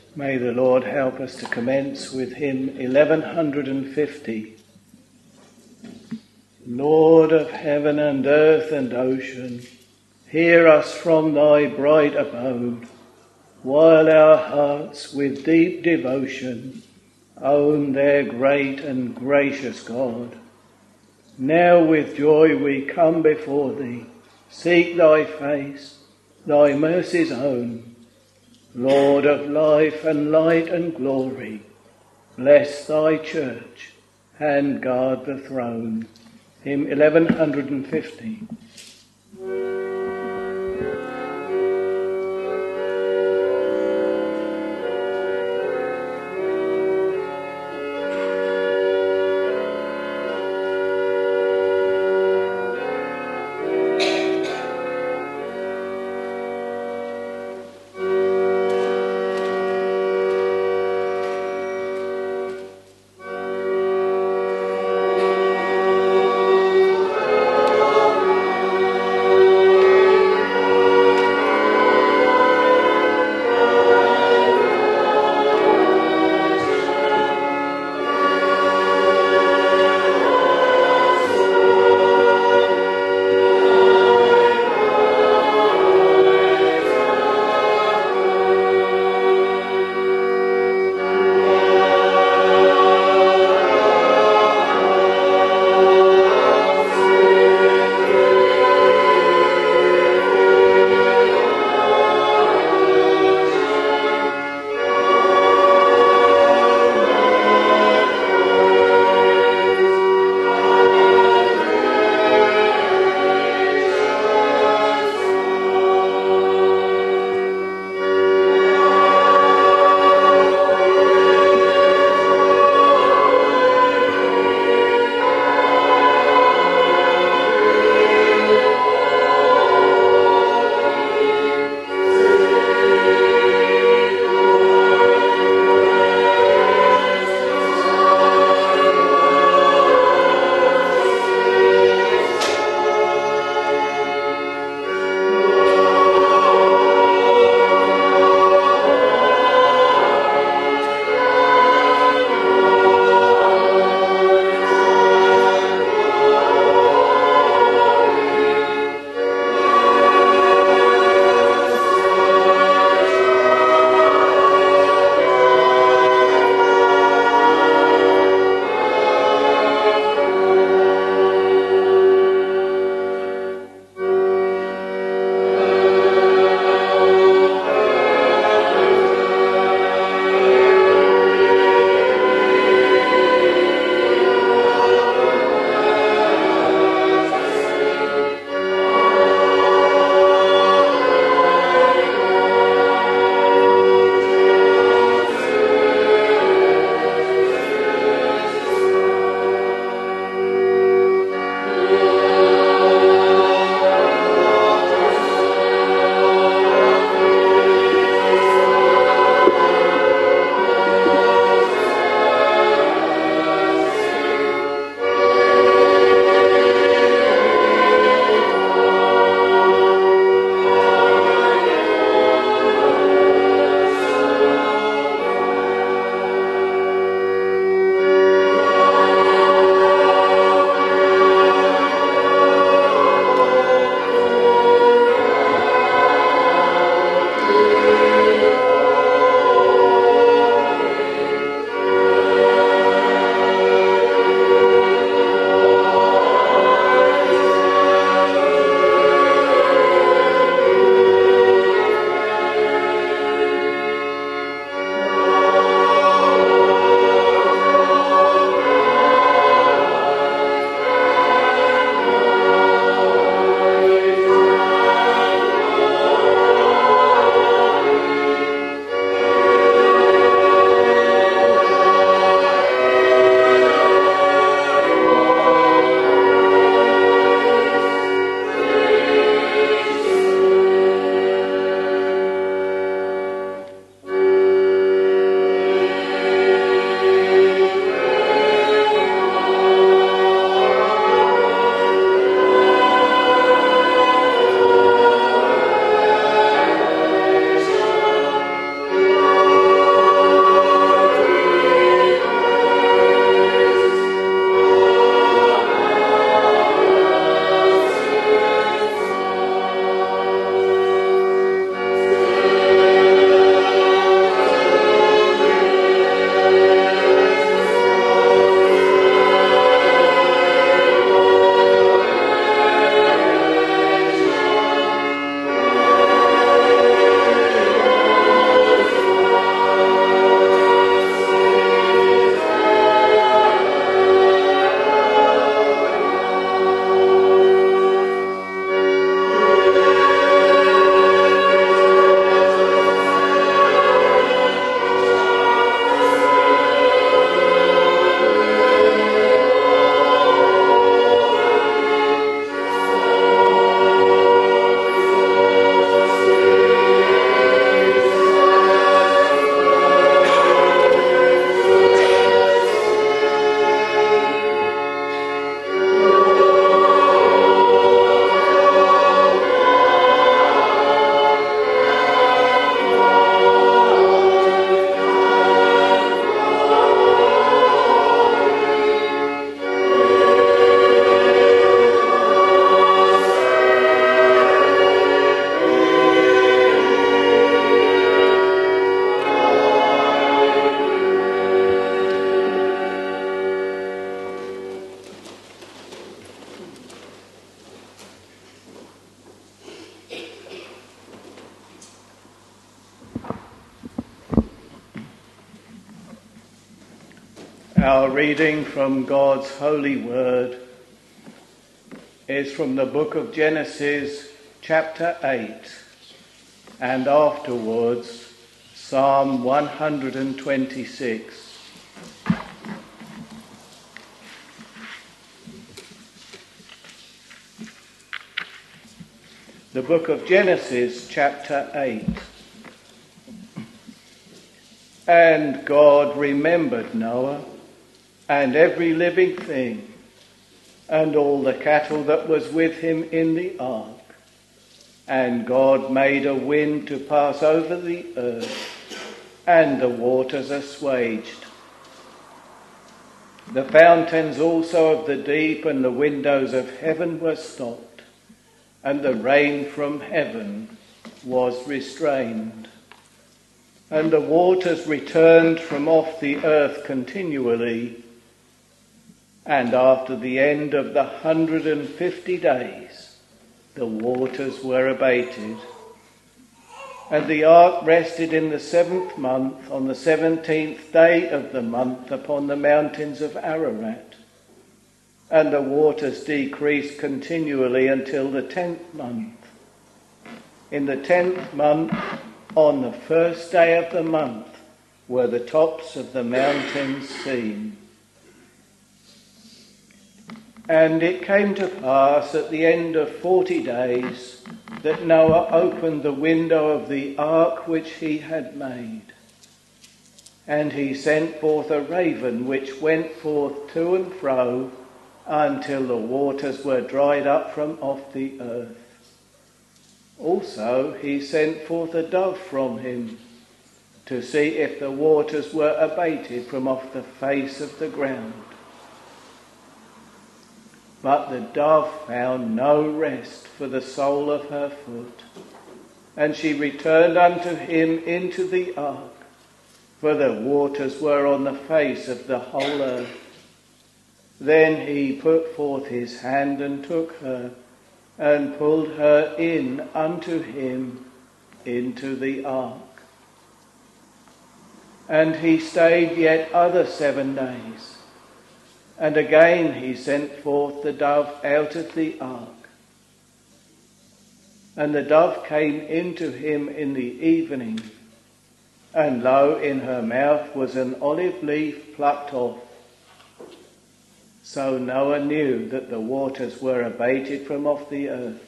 May the Lord help us to commence with hymn 1150. Lord of heaven and earth and ocean, hear us from thy bright abode, while our hearts with deep devotion own their great and gracious God. Now with joy we come before thee, seek thy face, thy mercies own. Lord of life and light and glory, bless thy church and guard the throne. Hymn 1150. Our reading from God's holy word is from the book of Genesis, chapter 8, and afterwards Psalm 126. The book of Genesis, chapter 8. And God remembered Noah and every living thing, and all the cattle that was with him in the ark. And God made a wind to pass over the earth, and the waters assuaged. The fountains also of the deep and the windows of heaven were stopped, and the rain from heaven was restrained. And the waters returned from off the earth continually. And after the end of the 150 days, the waters were abated. And the ark rested in the 7th month, on the 17th day of the month, upon the mountains of Ararat. And the waters decreased continually until the 10th month. In the 10th month, on the first day of the month, were the tops of the mountains seen. And it came to pass at the end of 40 days that Noah opened the window of the ark which he had made. And he sent forth a raven which went forth to and fro until the waters were dried up from off the earth. Also he sent forth a dove from him to see if the waters were abated from off the face of the ground. But the dove found no rest for the sole of her foot, and she returned unto him into the ark, for the waters were on the face of the whole earth. Then he put forth his hand and took her, and pulled her in unto him into the ark. And he stayed yet other 7 days. And again he sent forth the dove out of the ark. And the dove came into him in the evening, and lo, in her mouth was an olive leaf plucked off. So Noah knew that the waters were abated from off the earth.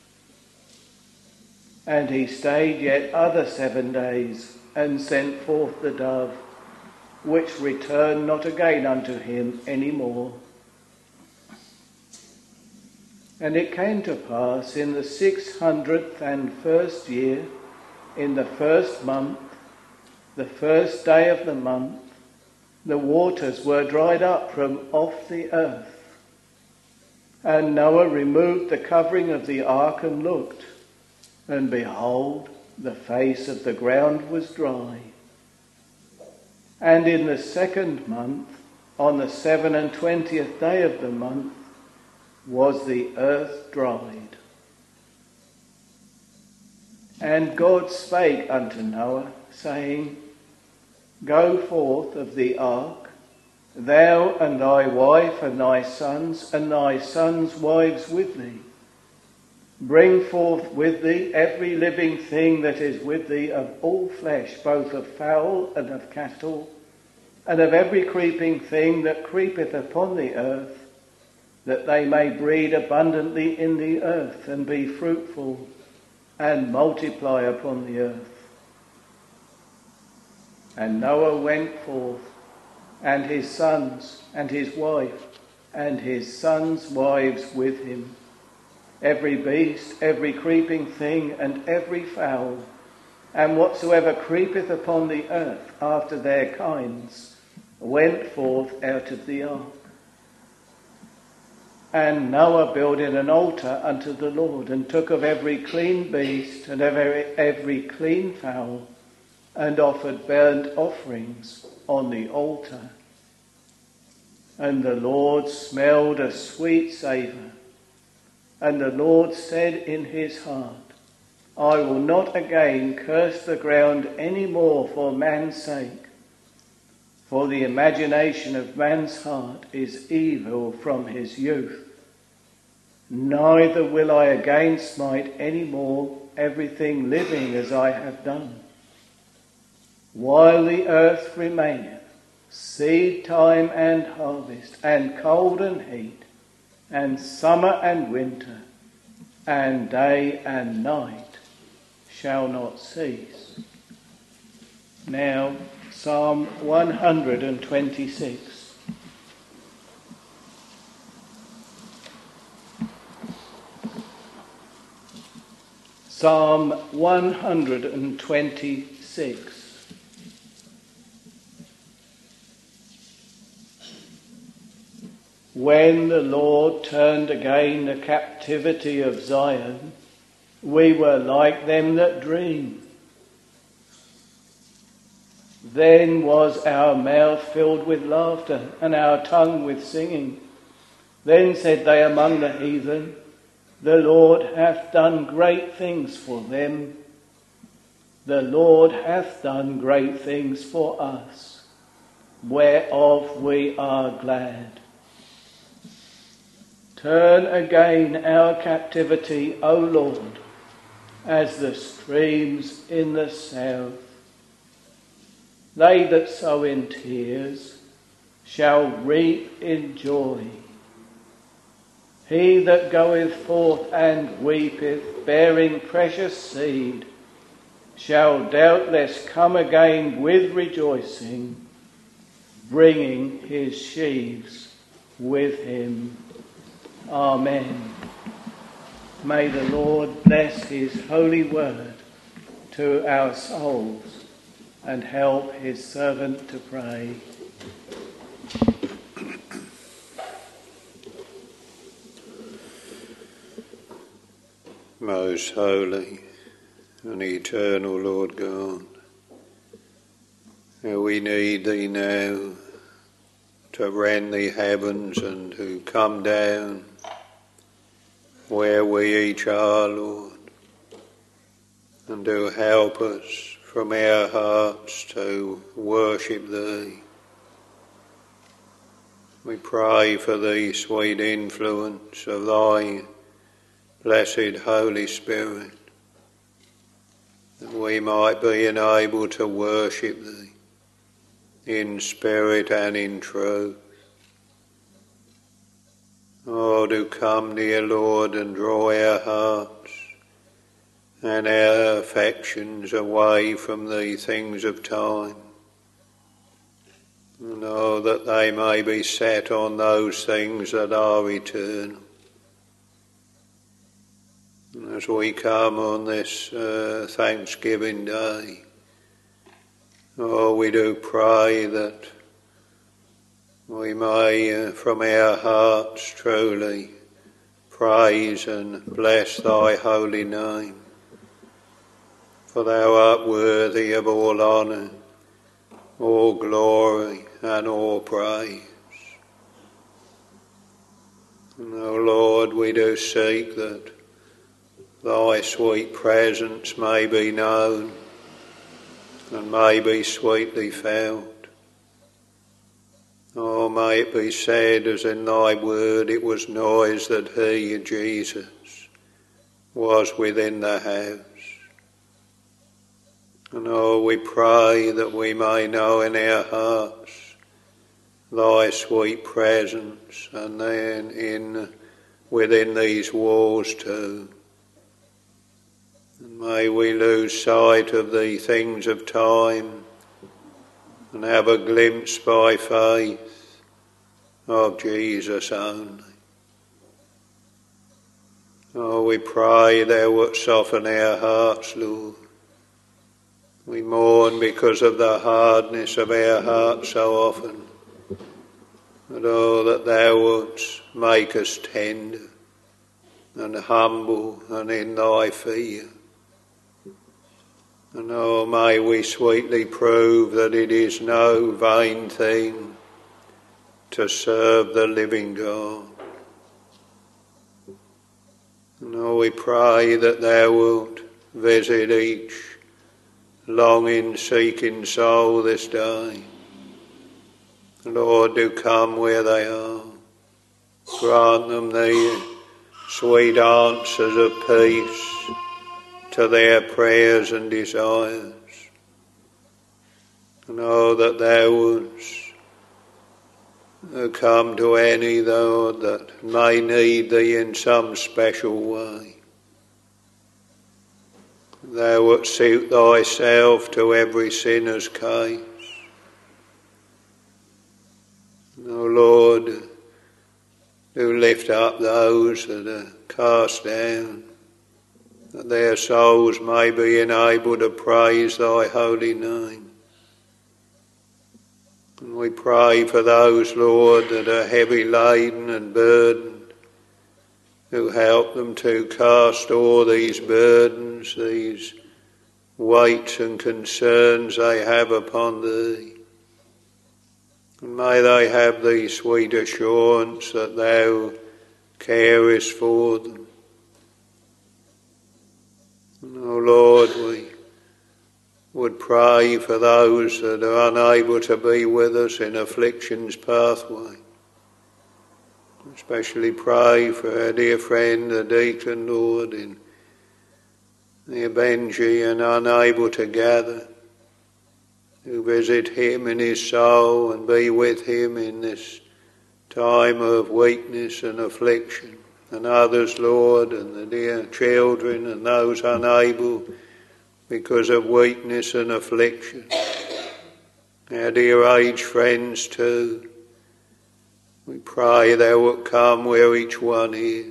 And he stayed yet other 7 days, and sent forth the dove, which returned not again unto him any more. And it came to pass in the 601st year, in the 1st month, the 1st day of the month, the waters were dried up from off the earth. And Noah removed the covering of the ark and looked, and behold, the face of the ground was dry. And in the 2nd month, on the 27th day of the month, was the earth dried. And God spake unto Noah, saying, Go forth of the ark, thou and thy wife and thy sons wives with thee. Bring forth with thee every living thing that is with thee of all flesh, both of fowl and of cattle, and of every creeping thing that creepeth upon the earth, that they may breed abundantly in the earth, and be fruitful, and multiply upon the earth. And Noah went forth, and his sons, and his wife, and his sons' wives with him, every beast, every creeping thing, and every fowl, and whatsoever creepeth upon the earth after their kinds, went forth out of the ark. And Noah builded an altar unto the Lord, and took of every clean beast, and of every clean fowl, and offered burnt offerings on the altar. And the Lord smelled a sweet savour. And the Lord said in his heart, I will not again curse the ground any more for man's sake, For the imagination of man's heart is evil from his youth. Neither will I again smite any more everything living as I have done. While the earth remaineth, seed time and harvest, and cold and heat, and summer and winter, and day and night shall not cease. Now, Psalm 126. Psalm 126. When the Lord turned again the captivity of Zion, we were like them that dream. Then was our mouth filled with laughter, and our tongue with singing. Then said they among the heathen, the Lord hath done great things for them. The Lord hath done great things for us, whereof we are glad. Turn again our captivity, O Lord, as the streams in the south. They that sow in tears shall reap in joy. He that goeth forth and weepeth, bearing precious seed, shall doubtless come again with rejoicing, bringing his sheaves with him. Amen. May the Lord bless his holy word to our souls and help his servant to pray. Most holy and eternal Lord God, how we need thee now to rend the heavens and to come down where we each are, Lord, and to help us from our hearts to worship thee. We pray for the sweet influence of thy blessed Holy Spirit, that we might be enabled to worship thee in spirit and in truth. Oh, do come near, Lord, and draw our hearts and our affections away from the things of time. And oh, that they may be set on those things that are eternal. And as we come on this Thanksgiving Day, oh, we do pray that we may from our hearts truly praise and bless thy holy name. For thou art worthy of all honour, all glory and all praise. And O Lord, we do seek that thy sweet presence may be known and may be sweetly felt. Oh, may it be said, as in thy word, it was noise that he, Jesus, was within the house. And oh, we pray that we may know in our hearts thy sweet presence, and then within these walls too. And may we lose sight of the things of time and have a glimpse by faith of Jesus only. Oh, we pray thou wilt soften our hearts, Lord. We mourn because of the hardness of our hearts so often. But oh, that thou wilt make us tender and humble and in thy fear. And oh, may we sweetly prove that it is no vain thing to serve the living God. And oh, we pray that thou wilt visit each longing, seeking soul this day, Lord, do come where they are. Grant them the sweet answers of peace to their prayers and desires. Know that thou wouldst come to any, Lord, that may need thee in some special way. Thou wilt suit thyself to every sinner's case. O Lord, do lift up those that are cast down, that their souls may be enabled to praise thy holy name. And we pray for those, Lord, that are heavy laden and burdened, who help them to cast all these burdens, these weights and concerns they have upon thee. And may they have the sweet assurance that thou carest for them. And, O Lord, we would pray for those that are unable to be with us in affliction's pathway. Especially pray for our dear friend, the deacon, Lord, in the Benji and unable to gather. To visit him in his soul and be with him in this time of weakness and affliction. And others, Lord, and the dear children and those unable because of weakness and affliction. Our dear aged friends too. We pray thou wilt come where each one is.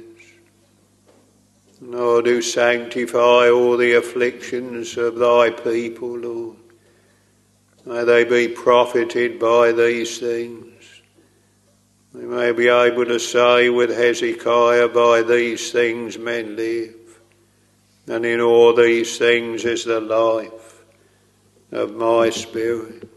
Lord, do sanctify all the afflictions of thy people, Lord. May they be profited by these things. We may be able to say with Hezekiah, by these things men live, and in all these things is the life of my spirit.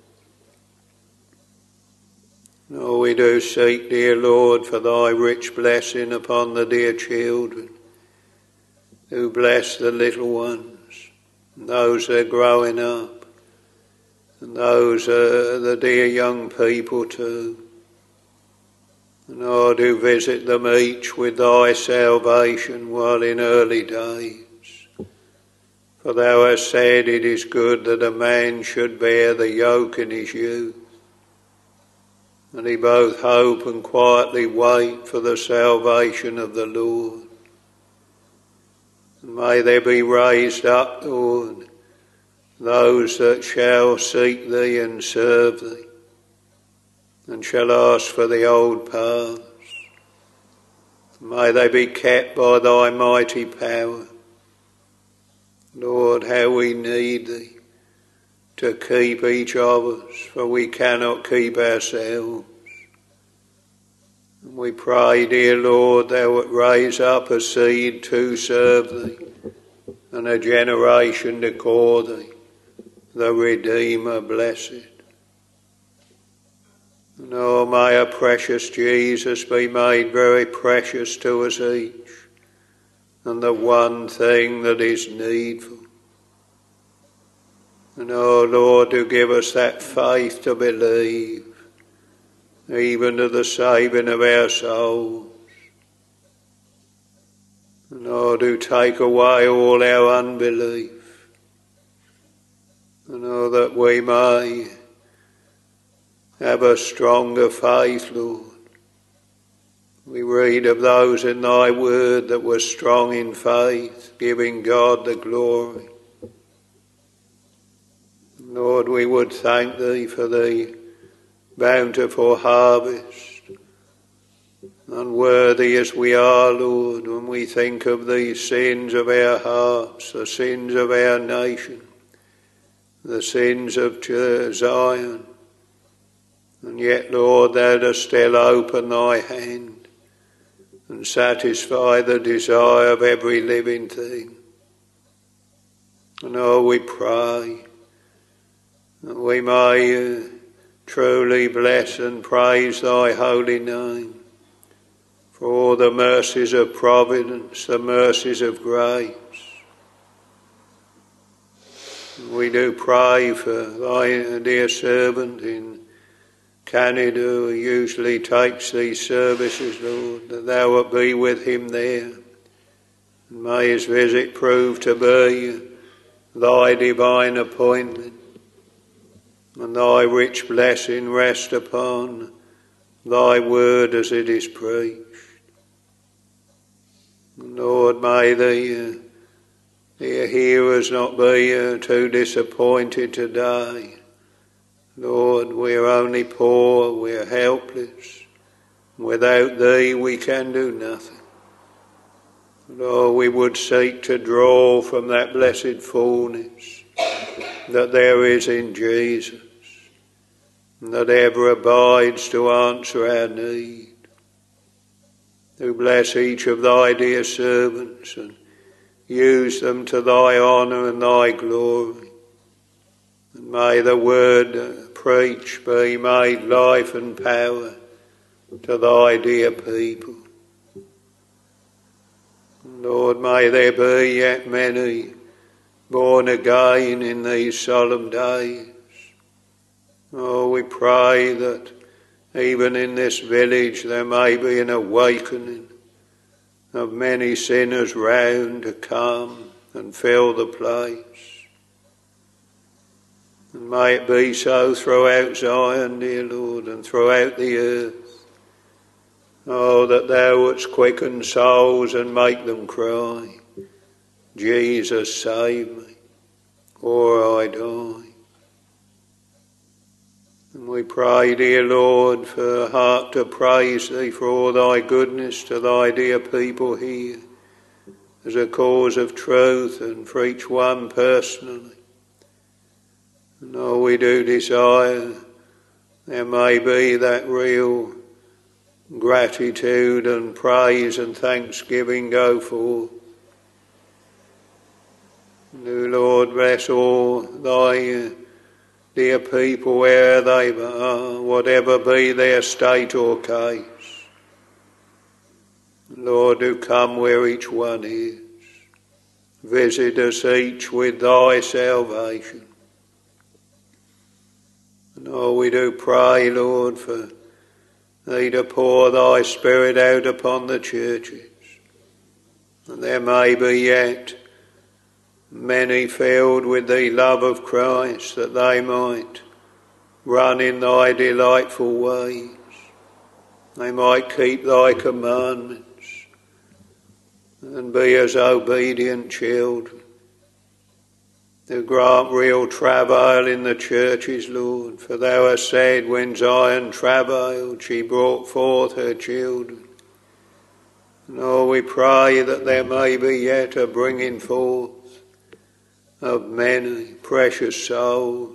Oh, we do seek, dear Lord, for thy rich blessing upon the dear children, who bless the little ones, and those that are growing up, and those are the dear young people too. And oh, do visit them each with thy salvation while in early days. For thou hast said it is good that a man should bear the yoke in his youth. And he both hope and quietly wait for the salvation of the Lord. And may there be raised up, Lord, those that shall seek thee and serve thee, and shall ask for the old paths. May they be kept by thy mighty power. Lord, how we need thee to keep each of us, for we cannot keep ourselves. And we pray, dear Lord, thou wilt raise up a seed to serve thee, and a generation to call thee the Redeemer blessed. And oh, may our precious Jesus be made very precious to us each, and the one thing that is needful. And oh Lord, do give us that faith to believe, even to the saving of our souls. And oh, do take away all our unbelief. And oh, that we may have a stronger faith, Lord. We read of those in thy word that were strong in faith, giving God the glory. Lord, we would thank thee for the bountiful harvest. Unworthy as we are, Lord, when we think of the sins of our hearts, the sins of our nation, the sins of Zion. And yet, Lord, thou dost still open thy hand and satisfy the desire of every living thing. And oh, we pray that we may truly bless and praise thy holy name for all the mercies of providence, the mercies of grace. We do pray for thy dear servant in Canada, who usually takes these services, Lord, that thou wilt be with him there. And may his visit prove to be thy divine appointment, and thy rich blessing rest upon thy word as it is preached. And Lord, may the hearers not be too disappointed today. Lord, we're only poor, we're helpless. Without thee we can do nothing. Lord, we would seek to draw from that blessed fullness that there is in Jesus, and that ever abides to answer our need. Do bless each of thy dear servants and use them to thy honour and thy glory. And may the word preached be made life and power to thy dear people. Lord, may there be yet many born again in these solemn days. Oh, we pray that even in this village there may be an awakening of many sinners round to come and fill the place. And may it be so throughout Zion, dear Lord, and throughout the earth. Oh, that thou wouldst quicken souls and make them cry, Jesus, save me, or I die. And we pray, dear Lord, for a heart to praise thee for all thy goodness to thy dear people here, as a cause of truth and for each one personally. And oh, we do desire there may be that real gratitude and praise and thanksgiving go forth. Do, Lord, bless all thy dear people where they are, whatever be their state or case. Lord, do come where each one is. Visit us each with thy salvation. And oh, we do pray, Lord, for thee to pour thy Spirit out upon the churches, and there may be yet many filled with the love of Christ, that they might run in thy delightful ways. They might keep thy commandments and be as obedient children. Do grant real travail in the churches, Lord, for thou hast said, when Zion travailed, she brought forth her children. And oh, we pray that there may be yet a bringing forth of many precious souls.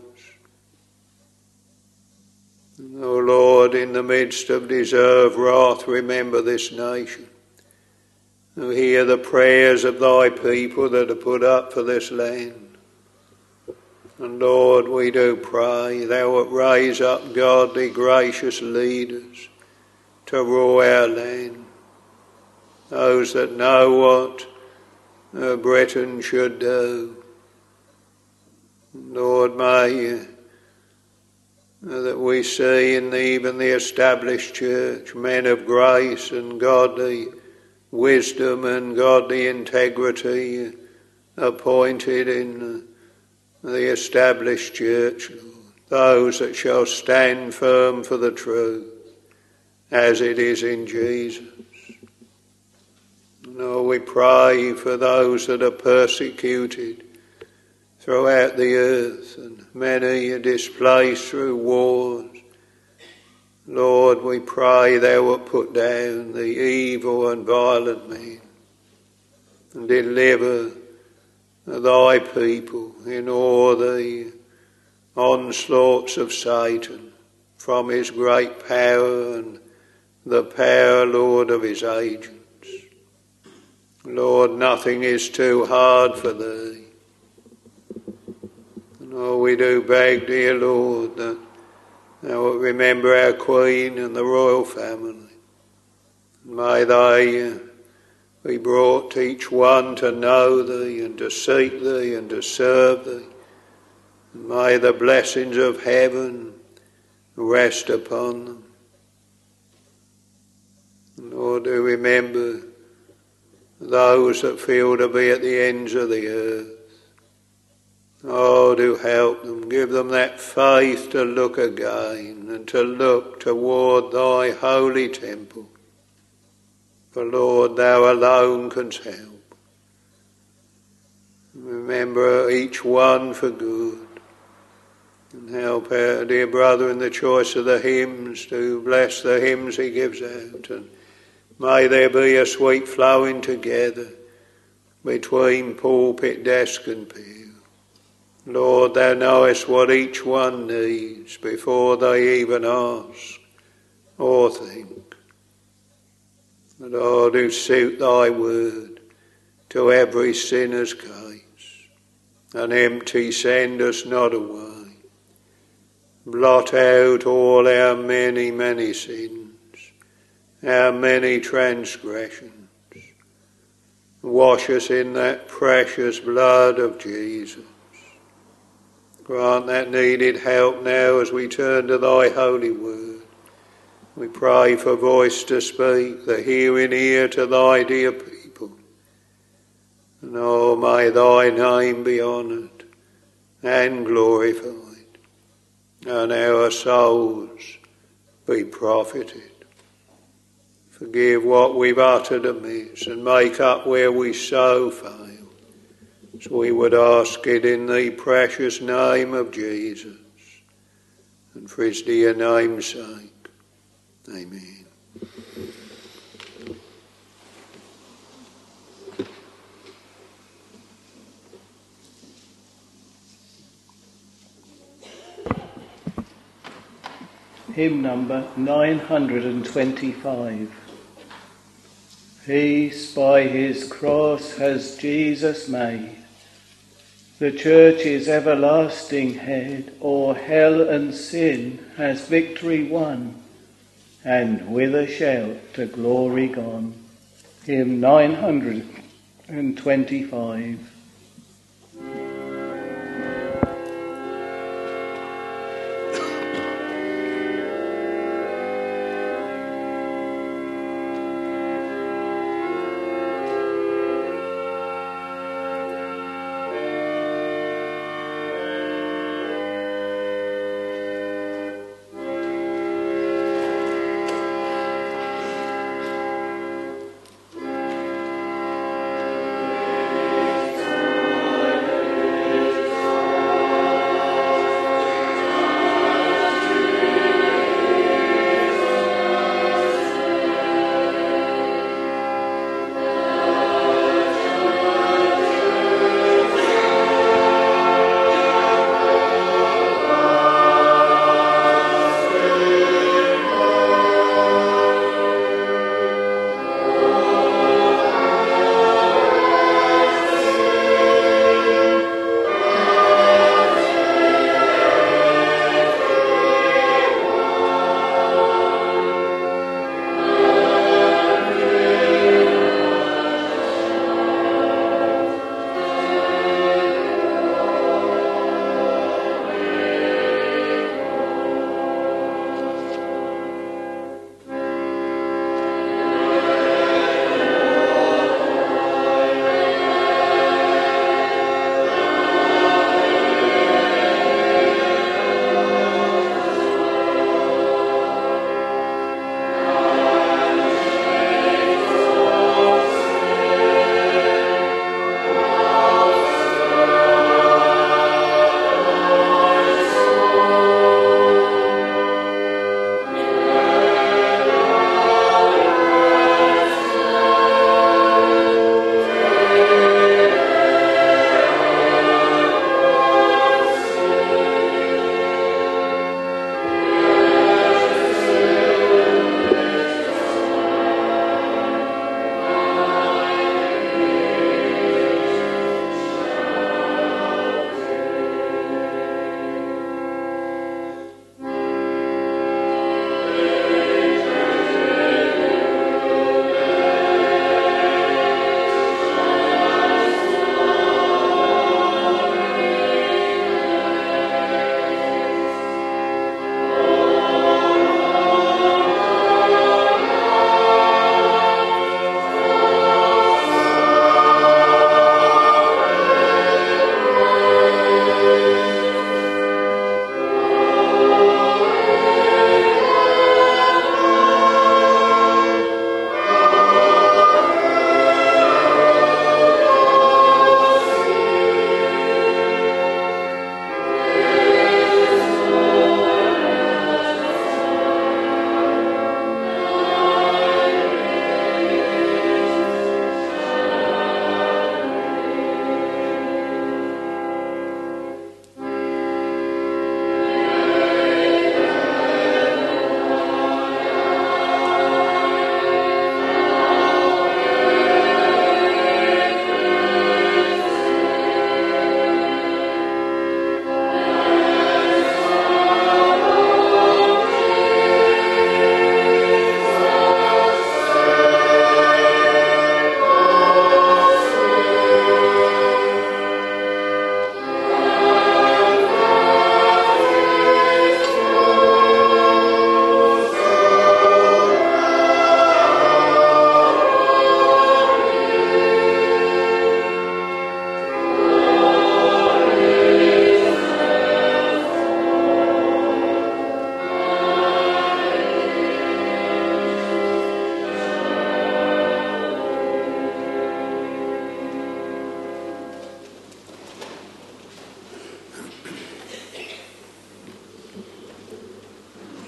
And oh Lord, in the midst of deserved wrath, remember this nation. Oh, hear the prayers of thy people that are put up for this land. And Lord, we do pray thou wilt raise up godly, gracious leaders to rule our land. Those that know what Britain should do. Lord, may that we see in even the established church men of grace and godly wisdom and godly integrity appointed in the established church, Lord, those that shall stand firm for the truth, as it is in Jesus. Lord, we pray for those that are persecuted throughout the earth, and many are displaced through wars. Lord, we pray thou wilt put down the evil and violent men, and deliver thy people in all the onslaughts of Satan from his great power and the power, Lord, of his agents. Lord, nothing is too hard for thee. And oh, we do beg, dear Lord, that thou wilt remember our Queen and the royal family. May they be brought to each one to know thee and to seek thee and to serve thee. May the blessings of heaven rest upon them. Lord, do remember those that feel to be at the ends of the earth. Oh, do help them, give them that faith to look again and to look toward thy holy temple. For Lord, thou alone canst help. Remember each one for good. And help our dear brother in the choice of the hymns, to bless the hymns he gives out. And may there be a sweet flowing together between pulpit, desk and pew. Lord, thou knowest what each one needs before they even ask or think. Lord, do suit thy word to every sinner's case, and empty send us not away. Blot out all our many, many sins, our many transgressions. Wash us in that precious blood of Jesus. Grant that needed help now as we turn to thy holy word. We pray for voice to speak, the hearing ear to thy dear people. And oh, may thy name be honoured and glorified, and our souls be profited. Forgive what we've uttered amiss, and make up where we so fail. So we would ask it in the precious name of Jesus, and for his dear name's sake. Amen. Hymn number 925. Peace by his cross has Jesus made, the church's everlasting head, o'er hell and sin has victory won, and with a shout to glory gone. Hymn 925.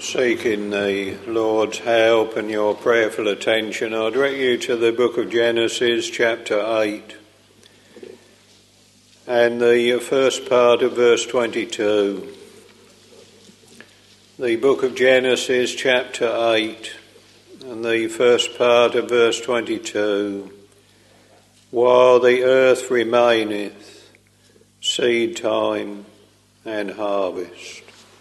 Seeking the Lord's help and your prayerful attention, I direct you to the book of Genesis, chapter 8, and the first part of verse 22. The book of Genesis, chapter 8, and the first part of verse 22. While the earth remaineth, seed time and harvest.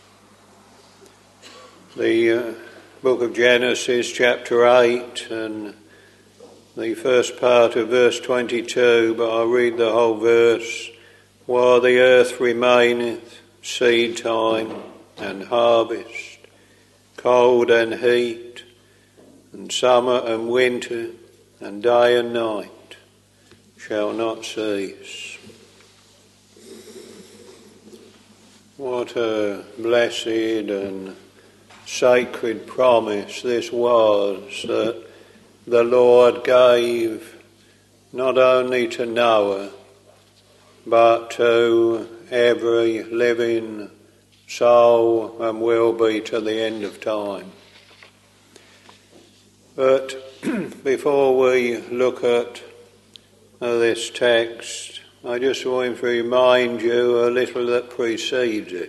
The book of Genesis, chapter 8, and the first part of verse 22, but I'll read the whole verse. While the earth remaineth, seed time and harvest, cold and heat, and summer and winter, and day and night shall not cease. What a blessed and sacred promise this was that the Lord gave not only to Noah but to every living soul and will be to the end of time. But before we look at this text, I just want to remind you a little that precedes it.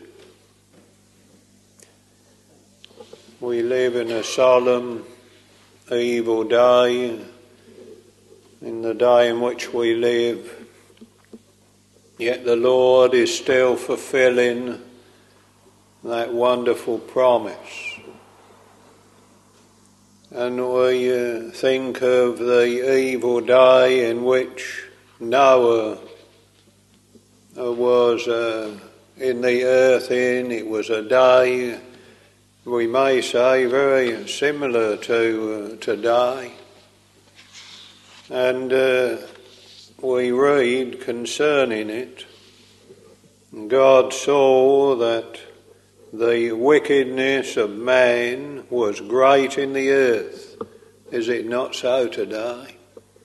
We live in a solemn, evil day, in the day in which we live, yet the Lord is still fulfilling that wonderful promise. And we think of the evil day in which Noah was in the earth it was a day, we may say, very similar to today. And we read concerning it, God saw that the wickedness of man was great in the earth. Is it not so today?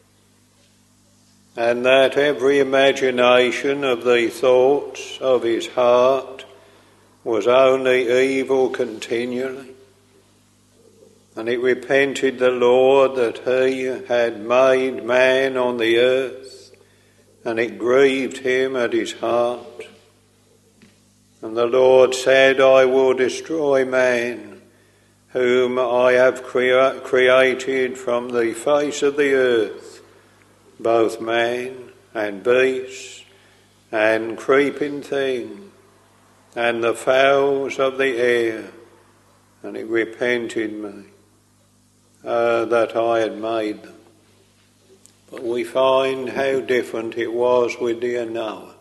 And that every imagination of the thoughts of his heart was only evil continually. And it repented the Lord that he had made man on the earth, and it grieved him at his heart. And the Lord said, I will destroy man, whom I have created from the face of the earth, both man and beast, and creeping thing, and the fowls of the air, and it repented me that I had made them. But we find how different it was with dear Noah.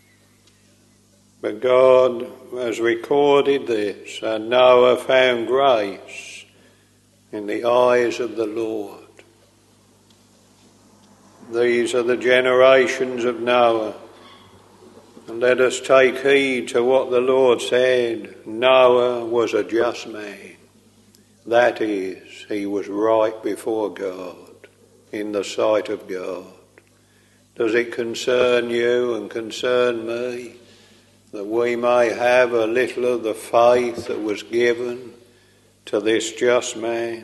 But God has recorded this, and Noah found grace in the eyes of the Lord. These are the generations of Noah. And let us take heed to what the Lord said. Noah was a just man. That is, he was right before God, in the sight of God. Does it concern you and concern me that we may have a little of the faith that was given to this just man?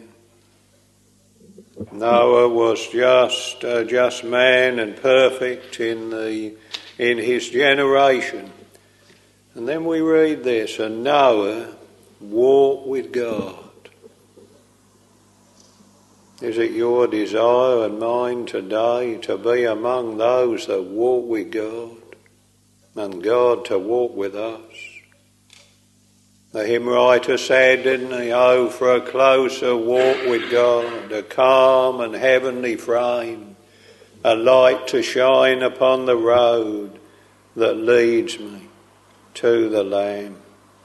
Noah was a just man and perfect in his generation. And then we read this, and Noah walked with God. Is it your desire and mine today to be among those that walk with God, and God to walk with us? The hymn writer said, didn't he, oh, for a closer walk with God, a calm and heavenly frame, a light to shine upon the road that leads me to the Lamb.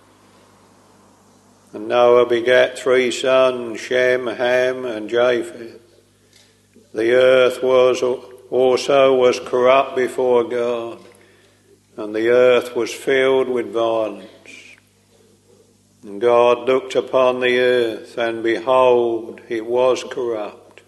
And Noah begat 3 sons, Shem, Ham, and Japheth. The earth was corrupt before God, and the earth was filled with violence. And God looked upon the earth, and behold, it was corrupt,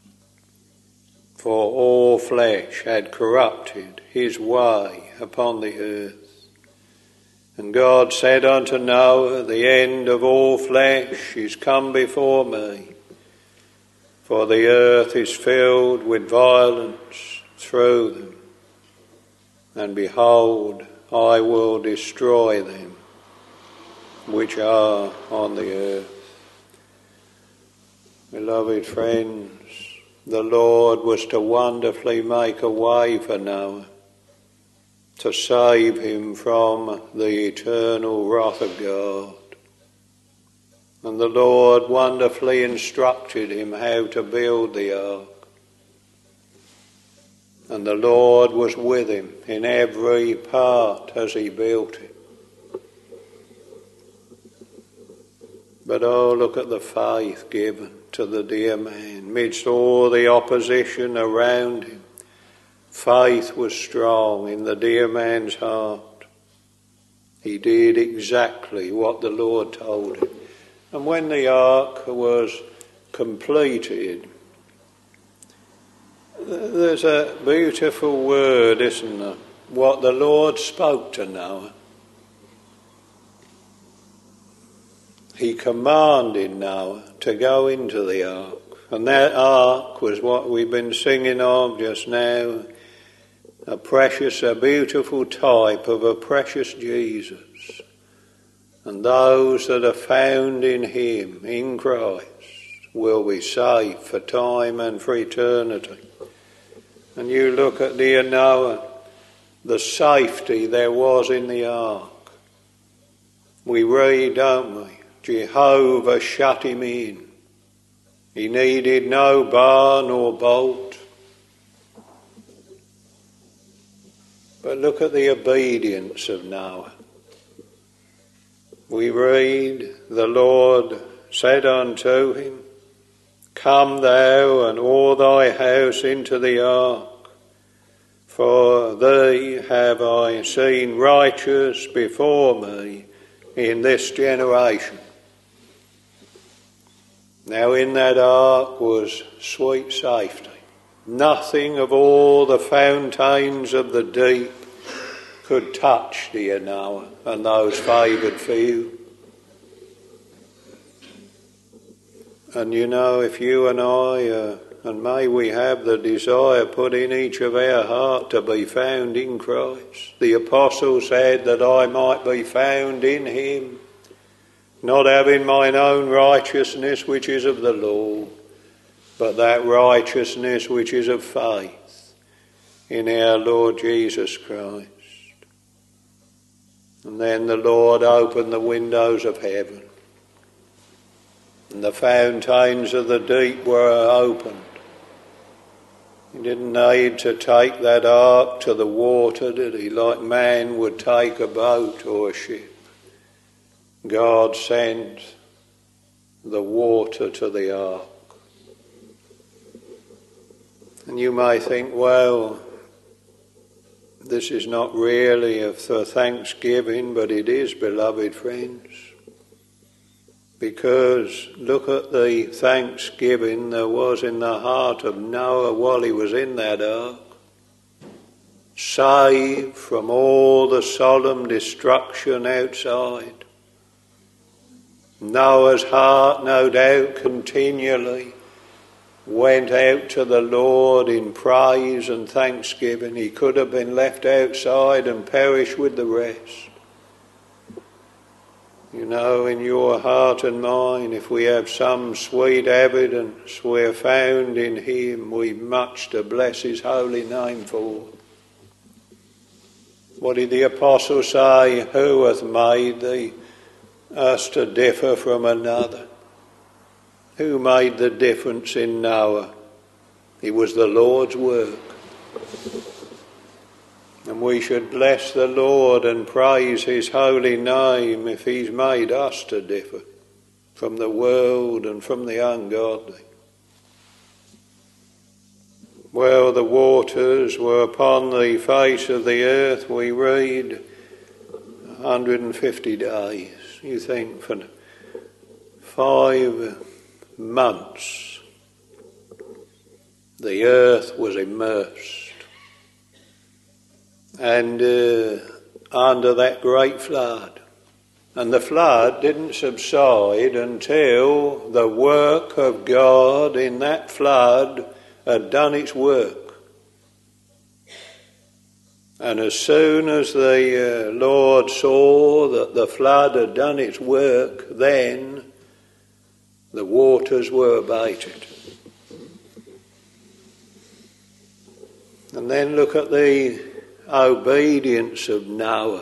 for all flesh had corrupted his way upon the earth. And God said unto Noah, the end of all flesh is come before me, for the earth is filled with violence through them. And behold, I will destroy them which are on the earth. Beloved friends, the Lord was to wonderfully make a way for Noah, to save him from the eternal wrath of God. And the Lord wonderfully instructed him how to build the ark. And the Lord was with him in every part as he built it. But oh, look at the faith given to the dear man. Midst all the opposition around him, faith was strong in the dear man's heart. He did exactly what the Lord told him. And when the ark was completed, there's a beautiful word, isn't there? What the Lord spoke to Noah. He commanded Noah to go into the ark. And that ark was what we've been singing of just now. A beautiful type of a precious Jesus. And those that are found in him, in Christ, will be safe for time and for eternity. And you look at dear Noah, the safety there was in the ark. We read, don't we? Jehovah shut him in. He needed no bar nor bolt. But look at the obedience of Noah. We read, the Lord said unto him, come thou and all thy house into the ark, for thee have I seen righteous before me in this generation. Now in that ark was sweet safety. Nothing of all the fountains of the deep could touch dear Noah and those favoured few. And you know, if you and I, and may we have the desire put in each of our heart to be found in Christ. The apostle said that I might be found in him, not having mine own righteousness which is of the law, but that righteousness which is of faith in our Lord Jesus Christ. And then the Lord opened the windows of heaven, and the fountains of the deep were opened. He didn't need to take that ark to the water, did he, like man would take a boat or a ship. God sent the water to the ark. And you may think, well, this is not really for thanksgiving, but it is, beloved friends. Because look at the thanksgiving there was in the heart of Noah while he was in that ark. Saved from all the solemn destruction outside. Noah's heart, no doubt, continually went out to the Lord in praise and thanksgiving. He could have been left outside and perished with the rest. You know, in your heart and mine, if we have some sweet evidence we're found in him, we've much to bless his holy name for. What did the apostle say? Who hath made thee us to differ from another? Who made the difference in Noah? It was the Lord's work. And we should bless the Lord and praise his holy name if he's made us to differ from the world and from the ungodly. Well, the waters were upon the face of the earth, we read, 150 days. You think for 5 months the earth was immersed. And under that great flood. And the flood didn't subside until the work of God in that flood had done its work. And as soon as the Lord saw that the flood had done its work, then the waters were abated. And then look at the obedience of Noah.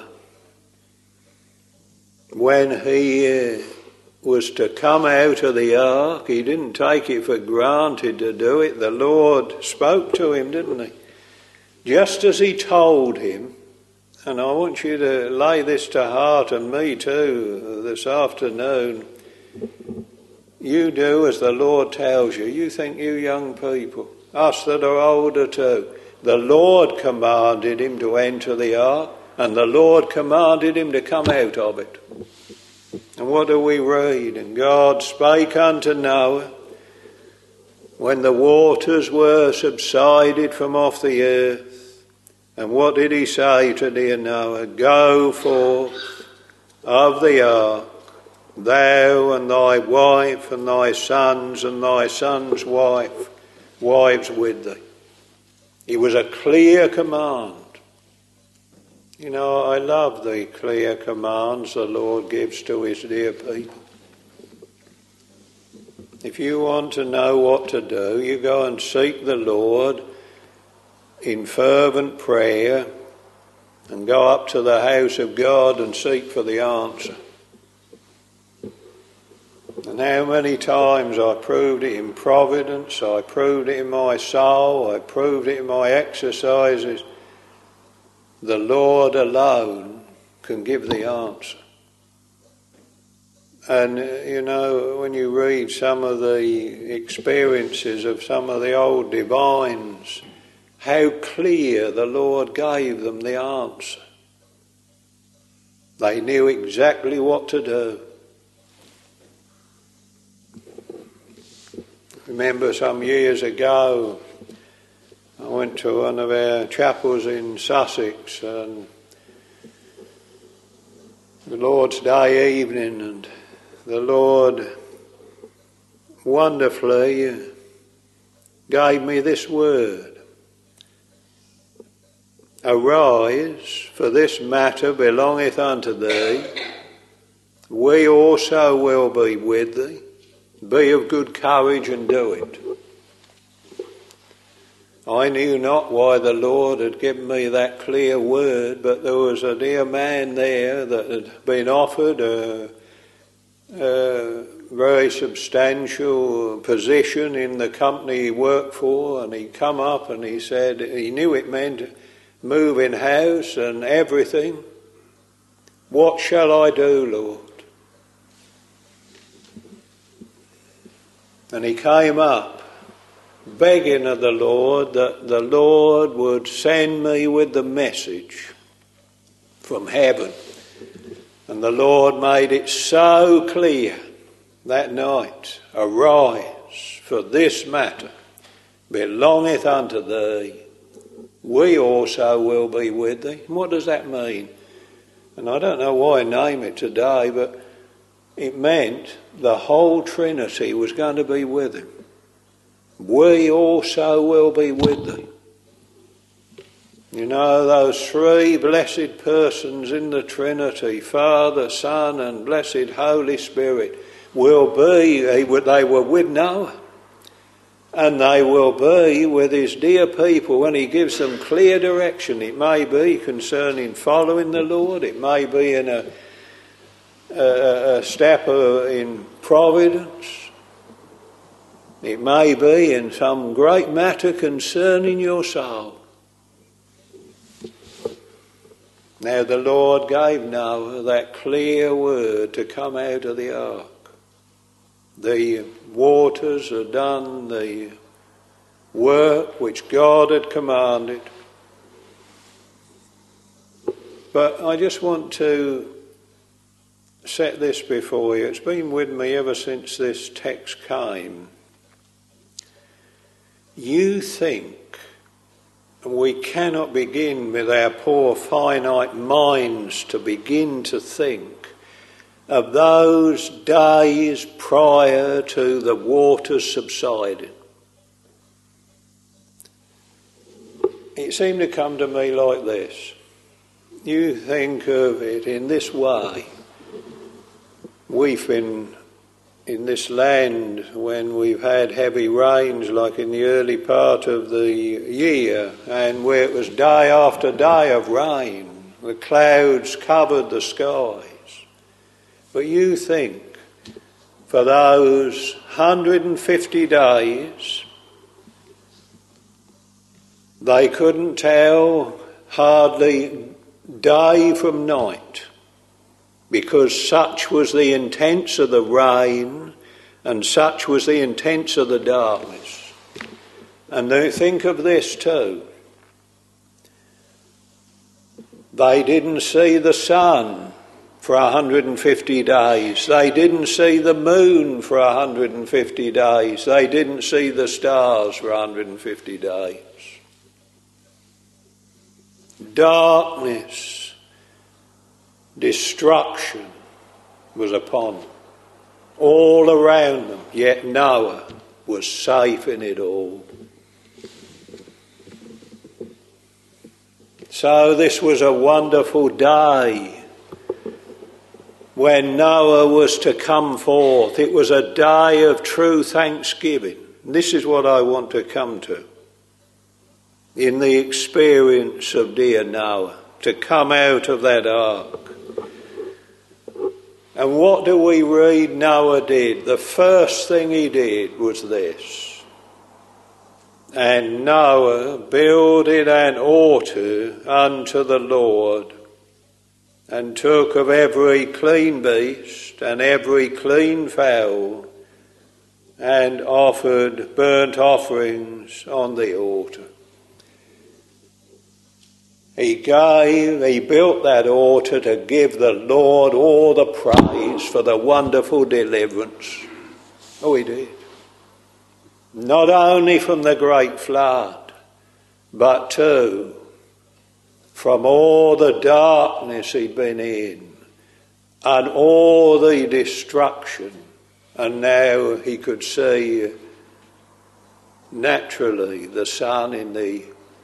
When he was to come out of the ark, he didn't take it for granted to do it. The Lord spoke to him, didn't he? Just as he told him, and I want you to lay this to heart, and me too, this afternoon, you do as the Lord tells you. You think, you young people, us that are older too, the Lord commanded him to enter the ark, and the Lord commanded him to come out of it. And what do we read? And God spake unto Noah when the waters were subsided from off the earth. And what did he say to dear Noah? Go forth of the ark, thou and thy wife and thy sons and thy sons' wives with thee. It was a clear command. You know, I love the clear commands the Lord gives to his dear people. If you want to know what to do, you go and seek the Lord in fervent prayer and go up to the house of God and seek for the answer. And how many times I proved it in providence, I proved it in my soul, I proved it in my exercises. The Lord alone can give the answer. And, you know, when you read some of the experiences of some of the old divines, how clear the Lord gave them the answer. They knew exactly what to do. I remember some years ago, I went to one of our chapels in Sussex, and the Lord's Day evening, and the Lord wonderfully gave me this word. Arise, for this matter belongeth unto thee. We also will be with thee. Be of good courage and do it. I knew not why the Lord had given me that clear word, but there was a dear man there that had been offered a very substantial position in the company he worked for, and he come up and he said he knew it meant moving house and everything. What shall I do, Lord? And he came up begging of the Lord that the Lord would send me with the message from heaven. And the Lord made it so clear that night. Arise, for this matter belongeth unto thee. We also will be with thee. And what does that mean? And I don't know why I name it today, but it meant the whole Trinity was going to be with him. We also will be with thee. You know, those three blessed persons in the Trinity, Father, Son and blessed Holy Spirit, they were with Noah. And they will be with his dear people when he gives them clear direction. It may be concerning following the Lord. It may be in a step in providence. It may be in some great matter concerning your soul. Now the Lord gave Noah that clear word to come out of the ark. The waters had done the work which God had commanded. But I just want to set this before you. It's been with me ever since this text came. You think we cannot begin with our poor finite minds to begin to think of those days prior to the waters subsiding. It seemed to come to me like this. You think of it in this way. We've been in this land when we've had heavy rains, like in the early part of the year, and where it was day after day of rain, the clouds covered the skies. But you think, for those 150 days, they couldn't tell hardly day from night, because such was the intense of the rain and such was the intense of the darkness. And they think of this too. They didn't see the sun for 150 days. They didn't see the moon for 150 days. They didn't see the stars for 150 days. Darkness, destruction was upon them, all around them, yet Noah was safe in it all. So this was a wonderful day when Noah was to come forth. It was a day of true thanksgiving. This is what I want to come to in the experience of dear Noah, to come out of that ark. And what do we read Noah did? The first thing he did was this. And Noah builded an altar unto the Lord, and took of every clean beast and every clean fowl, and offered burnt offerings on the altar. He built that altar to give the Lord all the praise for the wonderful deliverance. Oh, he did. Not only from the great flood, but too from all the darkness he'd been in and all the destruction. And now he could see naturally the sun in the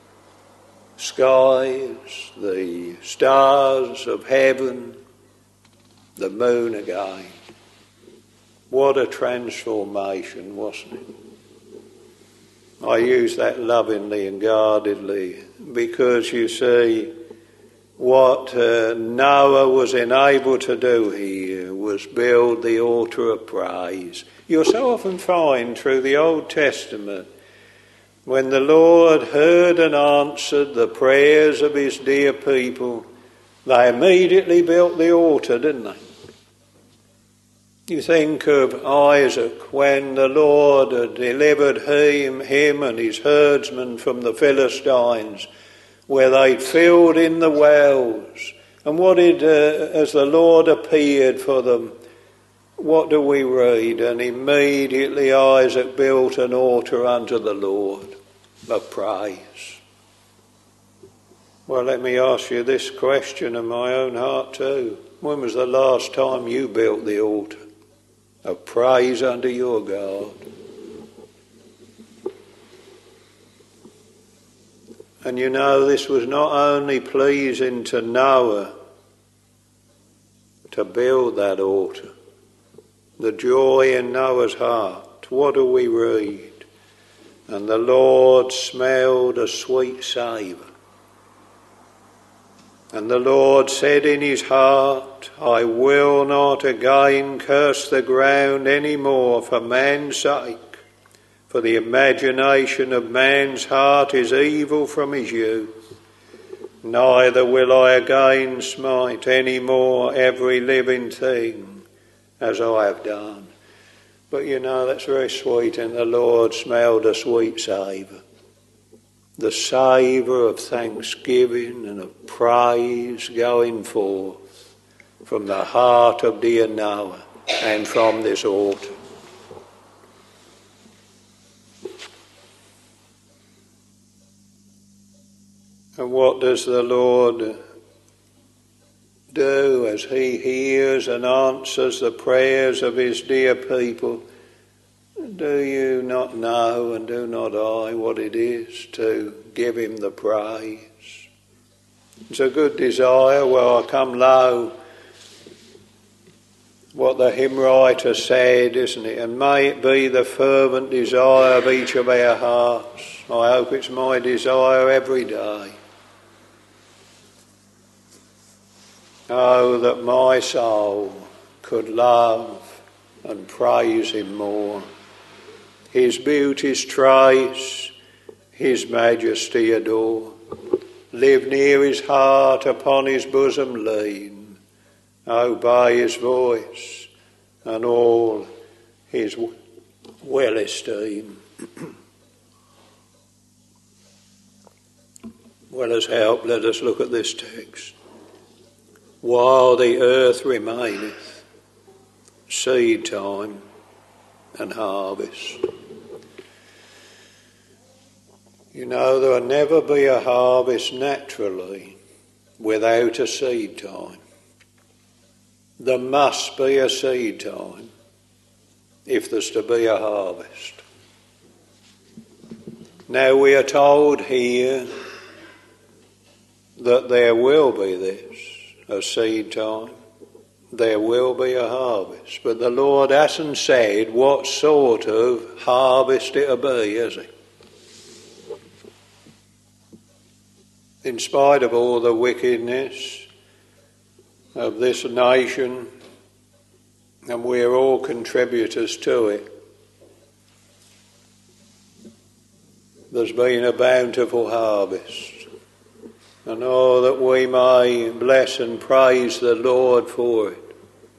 skies, the stars of heaven, the moon again. What a transformation, wasn't it? I use that lovingly and guardedly because you see what Noah was enabled to do here was build the altar of praise. You'll so often find through the Old Testament when the Lord heard and answered the prayers of his dear people, they immediately built the altar, didn't they? You think of Isaac when the Lord had delivered him and his herdsmen from the Philistines, where they'd filled in the wells. And what did, as the Lord appeared for them, what do we read? And immediately Isaac built an altar unto the Lord of praise. Well, let me ask you this question in my own heart too. When was the last time you built the altar of praise unto your God? And you know, this was not only pleasing to Noah to build that altar, the joy in Noah's heart. What do we read? And the Lord smelled a sweet savour. And the Lord said in his heart, I will not again curse the ground any more for man's sake, for the imagination of man's heart is evil from his youth. Neither will I again smite any more every living thing as I have done. But you know, that's very sweet, and the Lord smelled a sweet savour. The savour of thanksgiving and of praise going forth from the heart of dear Noah and from this altar. And what does the Lord do as he hears and answers the prayers of his dear people? Do you not know, and do not I, what it is to give him the praise? It's a good desire. Well, I come low, what the hymn writer said, isn't it? And may it be the fervent desire of each of our hearts. I hope it's my desire every day. Oh, that my soul could love and praise him more. His beauties trace, his majesty adore. Live near his heart, upon his bosom lean. Obey his voice, and all his well esteem. Well as help, let us look at this text. While the earth remaineth, seed time and harvest. You know, there will never be a harvest naturally without a seed time. There must be a seed time if there's to be a harvest. Now we are told here that there will be this, a seed time. There will be a harvest. But the Lord hasn't said what sort of harvest it'll be, has he? In spite of all the wickedness of this nation, and we're all contributors to it, there's been a bountiful harvest. And oh, that we may bless and praise the Lord for it.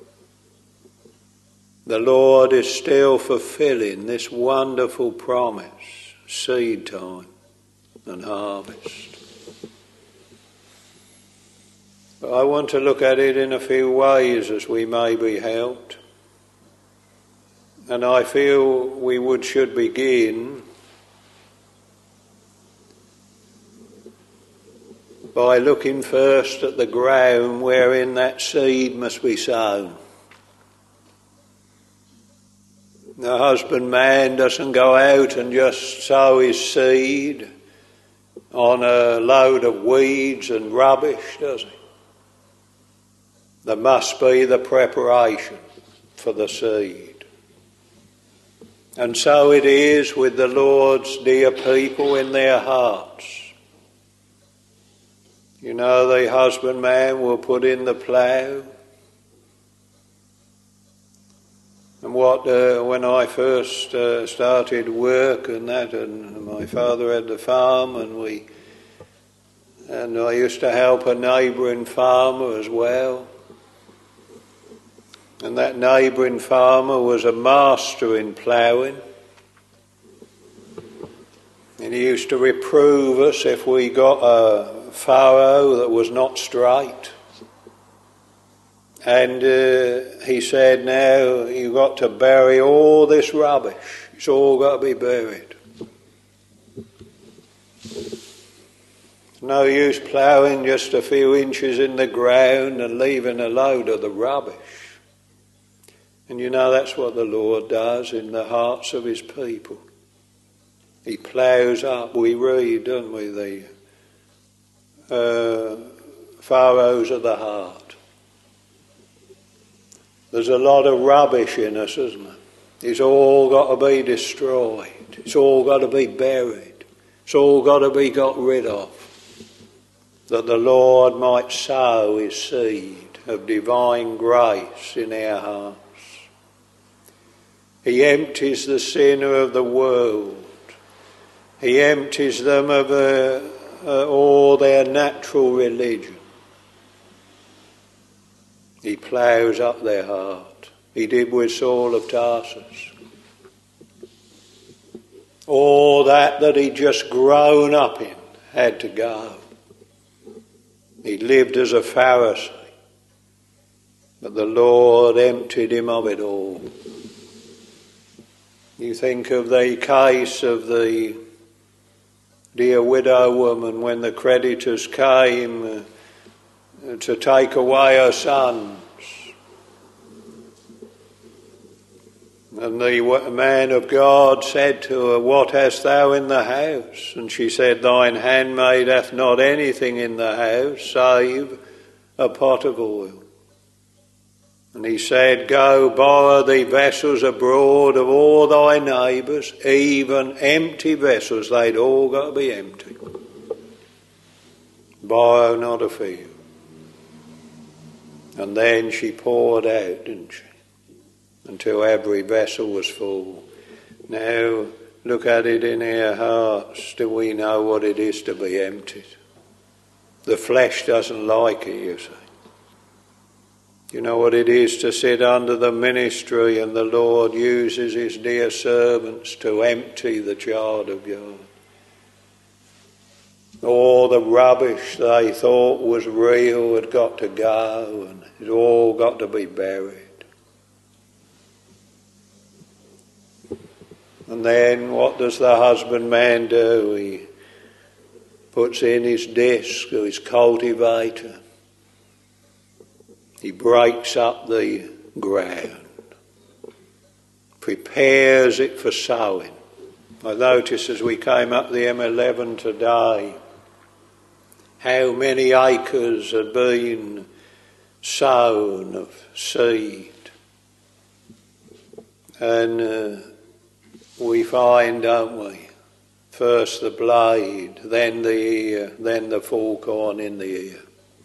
The Lord is still fulfilling this wonderful promise, seed time and harvest. But I want to look at it in a few ways as we may be helped. And I feel we should begin by looking first at the ground wherein that seed must be sown. The husbandman doesn't go out and just sow his seed on a load of weeds and rubbish, does he? There must be the preparation for the seed. And so it is with the Lord's dear people in their hearts. You know, the husbandman will put in the plough. And when I first started work and that, and my father had the farm, and I used to help a neighbouring farmer as well. And that neighbouring farmer was a master in ploughing. And he used to reprove us if we got a furrow that was not straight. And he said, now you've got to bury all this rubbish. It's all got to be buried. No use ploughing just a few inches in the ground and leaving a load of the rubbish. And you know, that's what the Lord does in the hearts of his people. He ploughs up, we read, don't we, the furrows of the heart. There's a lot of rubbish in us, isn't there? It's all got to be destroyed. It's all got to be buried. It's all got to be got rid of, that the Lord might sow his seed of divine grace in our hearts. He empties the sinner of the world. He empties them of all their natural religion. He ploughs up their heart. He did with Saul of Tarsus. All that he'd just grown up in had to go. He lived as a Pharisee, but the Lord emptied him of it all. You think of the case of the dear widow woman, when the creditors came to take away her sons. And the man of God said to her, "What hast thou in the house?" And she said, "Thine handmaid hath not anything in the house save a pot of oil." And he said, "Go borrow thee vessels abroad of all thy neighbours, even empty vessels." They'd all got to be empty. Borrow not a few. And then she poured out, didn't she? Until every vessel was full. Now, look at it in our hearts. Do we know what it is to be emptied? The flesh doesn't like it, you see. You know what it is to sit under the ministry and the Lord uses his dear servants to empty the child of God. All the rubbish they thought was real had got to go, and it all got to be buried. And then what does the husbandman do? He puts in his disc or his cultivator. He breaks up the ground, prepares it for sowing. I noticed as we came up the M11 today how many acres had been sown of seed. And we find, don't we, first the blade, then the ear, then the full corn in the ear.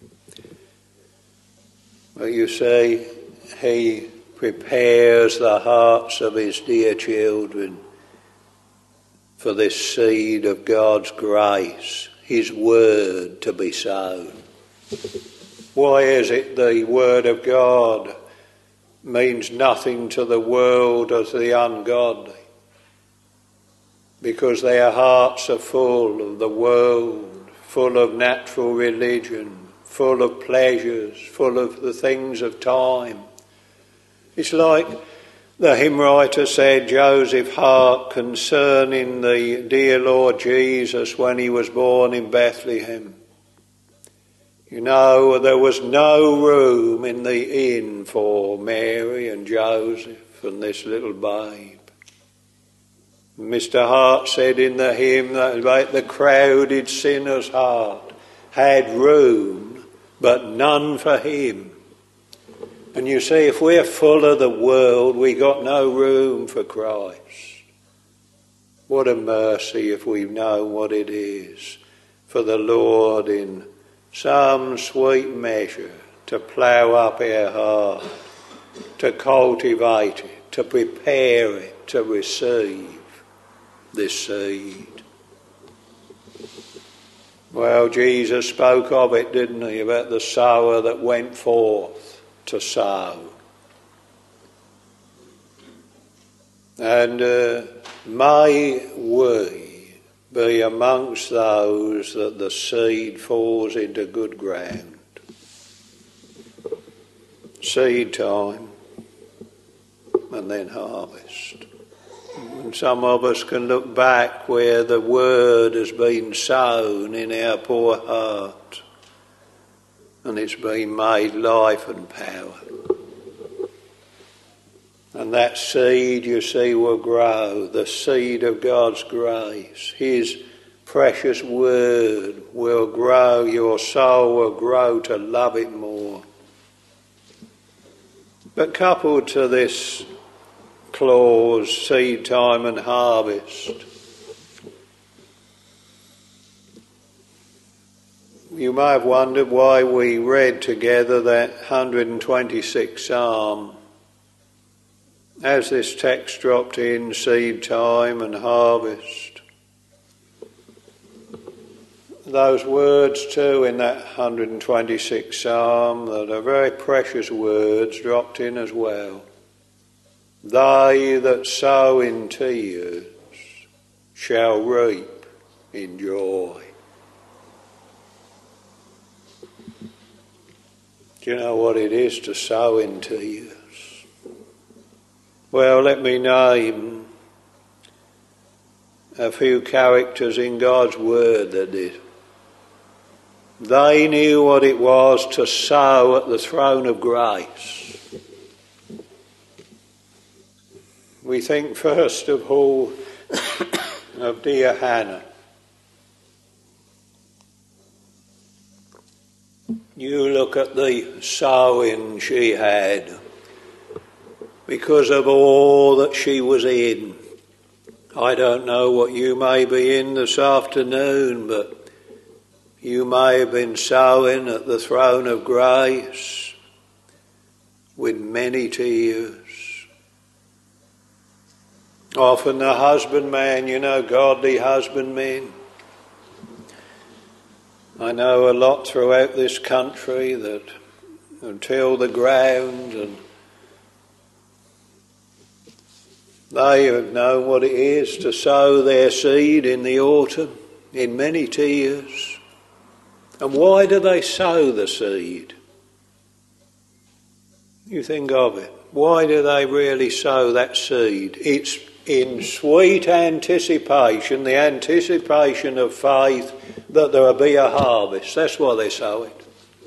But you see, he prepares the hearts of his dear children for this seed of God's grace, his word to be sown. Why is it the word of God means nothing to the world or to the ungodly? Because their hearts are full of the world, full of natural religion, full of pleasures, full of the things of time. It's like the hymn writer said, Joseph Hart, concerning the dear Lord Jesus when he was born in Bethlehem. You know, there was no room in the inn for Mary and Joseph and this little babe. Mr. Hart said in the hymn that about the crowded sinner's heart had room, but none for him. And you see, if we're full of the world, we got no room for Christ. What a mercy if we know what it is for the Lord in some sweet measure to plough up our heart, to cultivate it, to prepare it, to receive this seed. Well, Jesus spoke of it, didn't he, about the sower that went forth to sow. And may we be amongst those that the seed falls into good ground. Seed time and then harvest. And some of us can look back where the word has been sown in our poor heart and it's been made life and power. And that seed, you see, will grow, the seed of God's grace. His precious word will grow, your soul will grow to love it more. But coupled to this clause, seed time and harvest, you may have wondered why we read together that 126th Psalm. As this text dropped in, seed time and harvest, those words too in that 126th Psalm that are very precious words dropped in as well. They that sow in tears shall reap in joy. Do you know what it is to sow in tears? Well, let me name a few characters in God's Word that did. They knew what it was to sow at the throne of grace. We think first of all of dear Hannah. You look at the sowing she had because of all that she was in. I don't know what you may be in this afternoon, but you may have been sowing at the throne of grace with many tears. Often the husbandman, godly husbandmen. I know a lot throughout this country that till the ground, and they have known what it is to sow their seed in the autumn in many tears. And why do they sow the seed? You think of it. Why do they really sow that seed? It's in sweet anticipation, the anticipation of faith that there will be a harvest. That's why they sow it.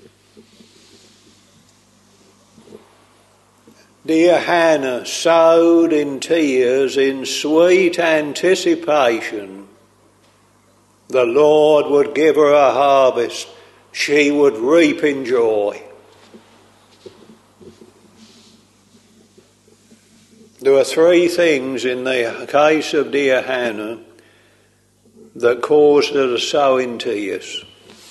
Dear Hannah sowed in tears in sweet anticipation the Lord would give her a harvest. She would reap in joy. There are three things in the case of dear Hannah that caused her to sow in tears.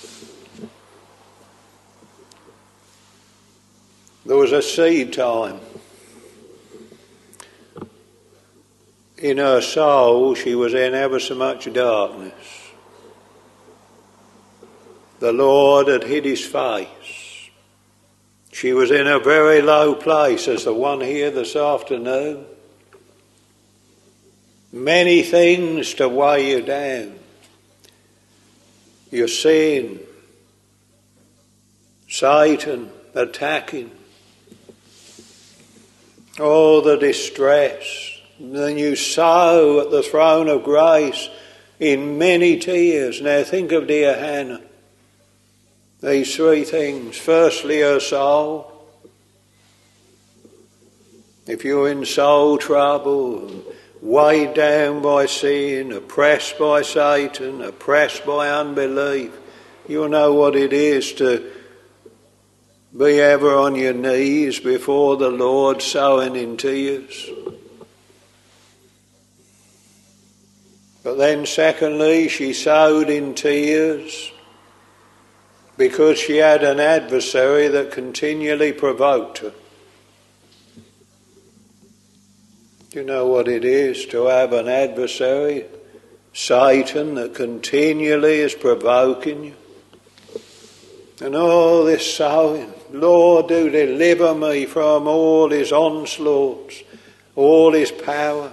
There was a seed time. In her soul, she was in ever so much darkness. The Lord had hid his face. She was in a very low place, as the one here this afternoon. Many things to weigh you down. Your sin, Satan attacking, all the distress. Then you sow at the throne of grace in many tears. Now think of dear Hannah. These three things. Firstly, her soul. If you're in soul trouble, weighed down by sin, oppressed by Satan, oppressed by unbelief, you'll know what it is to be ever on your knees before the Lord, sowing in tears. But then secondly, she sowed in tears because she had an adversary that continually provoked her. Do you know what it is to have an adversary, Satan, that continually is provoking you? And all this sowing, Lord, do deliver me from all his onslaughts, all his power.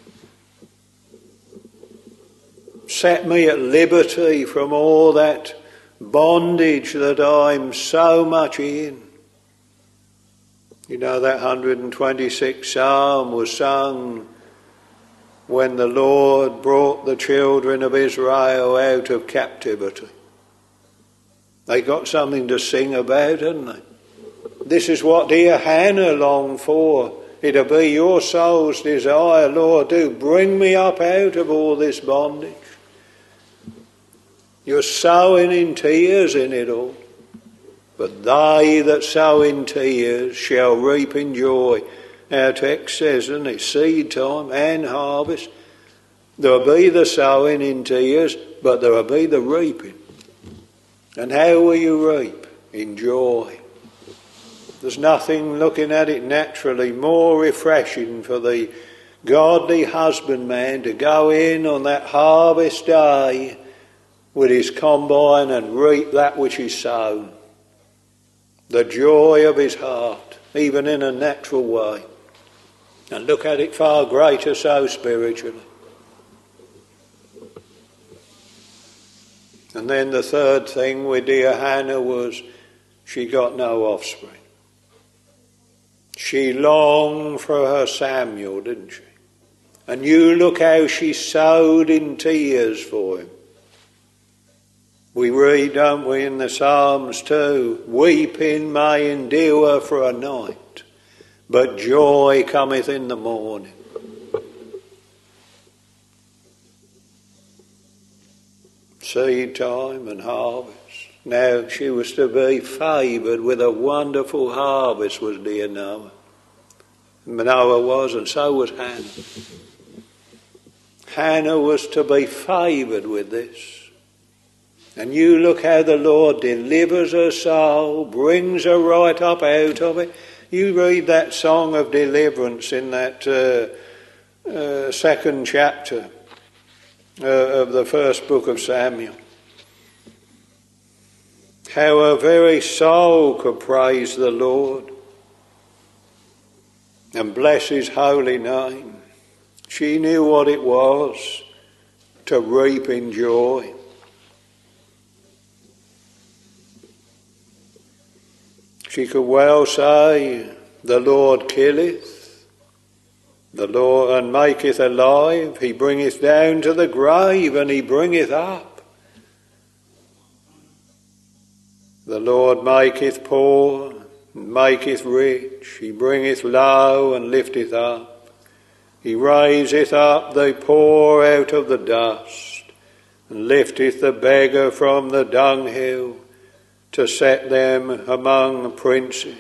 Set me at liberty from all that bondage that I'm so much in. You know, that 126th Psalm was sung when the Lord brought the children of Israel out of captivity. They got something to sing about, hadn't they? This is what dear Hannah longed for. It'll be your soul's desire, Lord, do bring me up out of all this bondage. You're sowing in tears in it all. But they that sow in tears shall reap in joy. Our text says, isn't it, seed time and harvest. There will be the sowing in tears, but there will be the reaping. And how will you reap? In joy. There's nothing, looking at it naturally, more refreshing for the godly husbandman to go in on that harvest day with his combine and reap that which is sown. The joy of his heart, even in a natural way. And look at it far greater so spiritually. And then the third thing with dear Hannah was she got no offspring. She longed for her Samuel, didn't she? And you look how she sowed in tears for him. We read, don't we, in the Psalms too, weeping may endure for a night, but joy cometh in the morning. Seed time and harvest. Now she was to be favoured with a wonderful harvest, was dear Noah. Noah was, and so was Hannah. Hannah was to be favoured with this. And you look how the Lord delivers her soul, brings her right up out of it. You read that song of deliverance in that second chapter of the first book of Samuel. How her very soul could praise the Lord and bless his holy name. She knew what it was to reap in joy. She could well say, the Lord killeth, the Lord and maketh alive, he bringeth down to the grave and he bringeth up. The Lord maketh poor and maketh rich, he bringeth low and lifteth up. He raiseth up the poor out of the dust and lifteth the beggar from the dunghill, to set them among princes,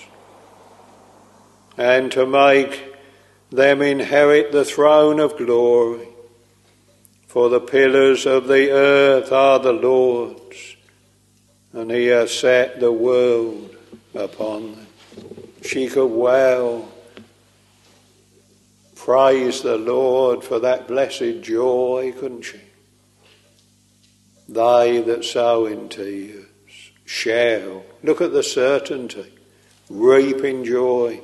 and to make them inherit the throne of glory. For the pillars of the earth are the Lord's, and he has set the world upon them. She could well praise the Lord for that blessed joy, couldn't she? They that sow in tears shall, look at the certainty, reap in joy.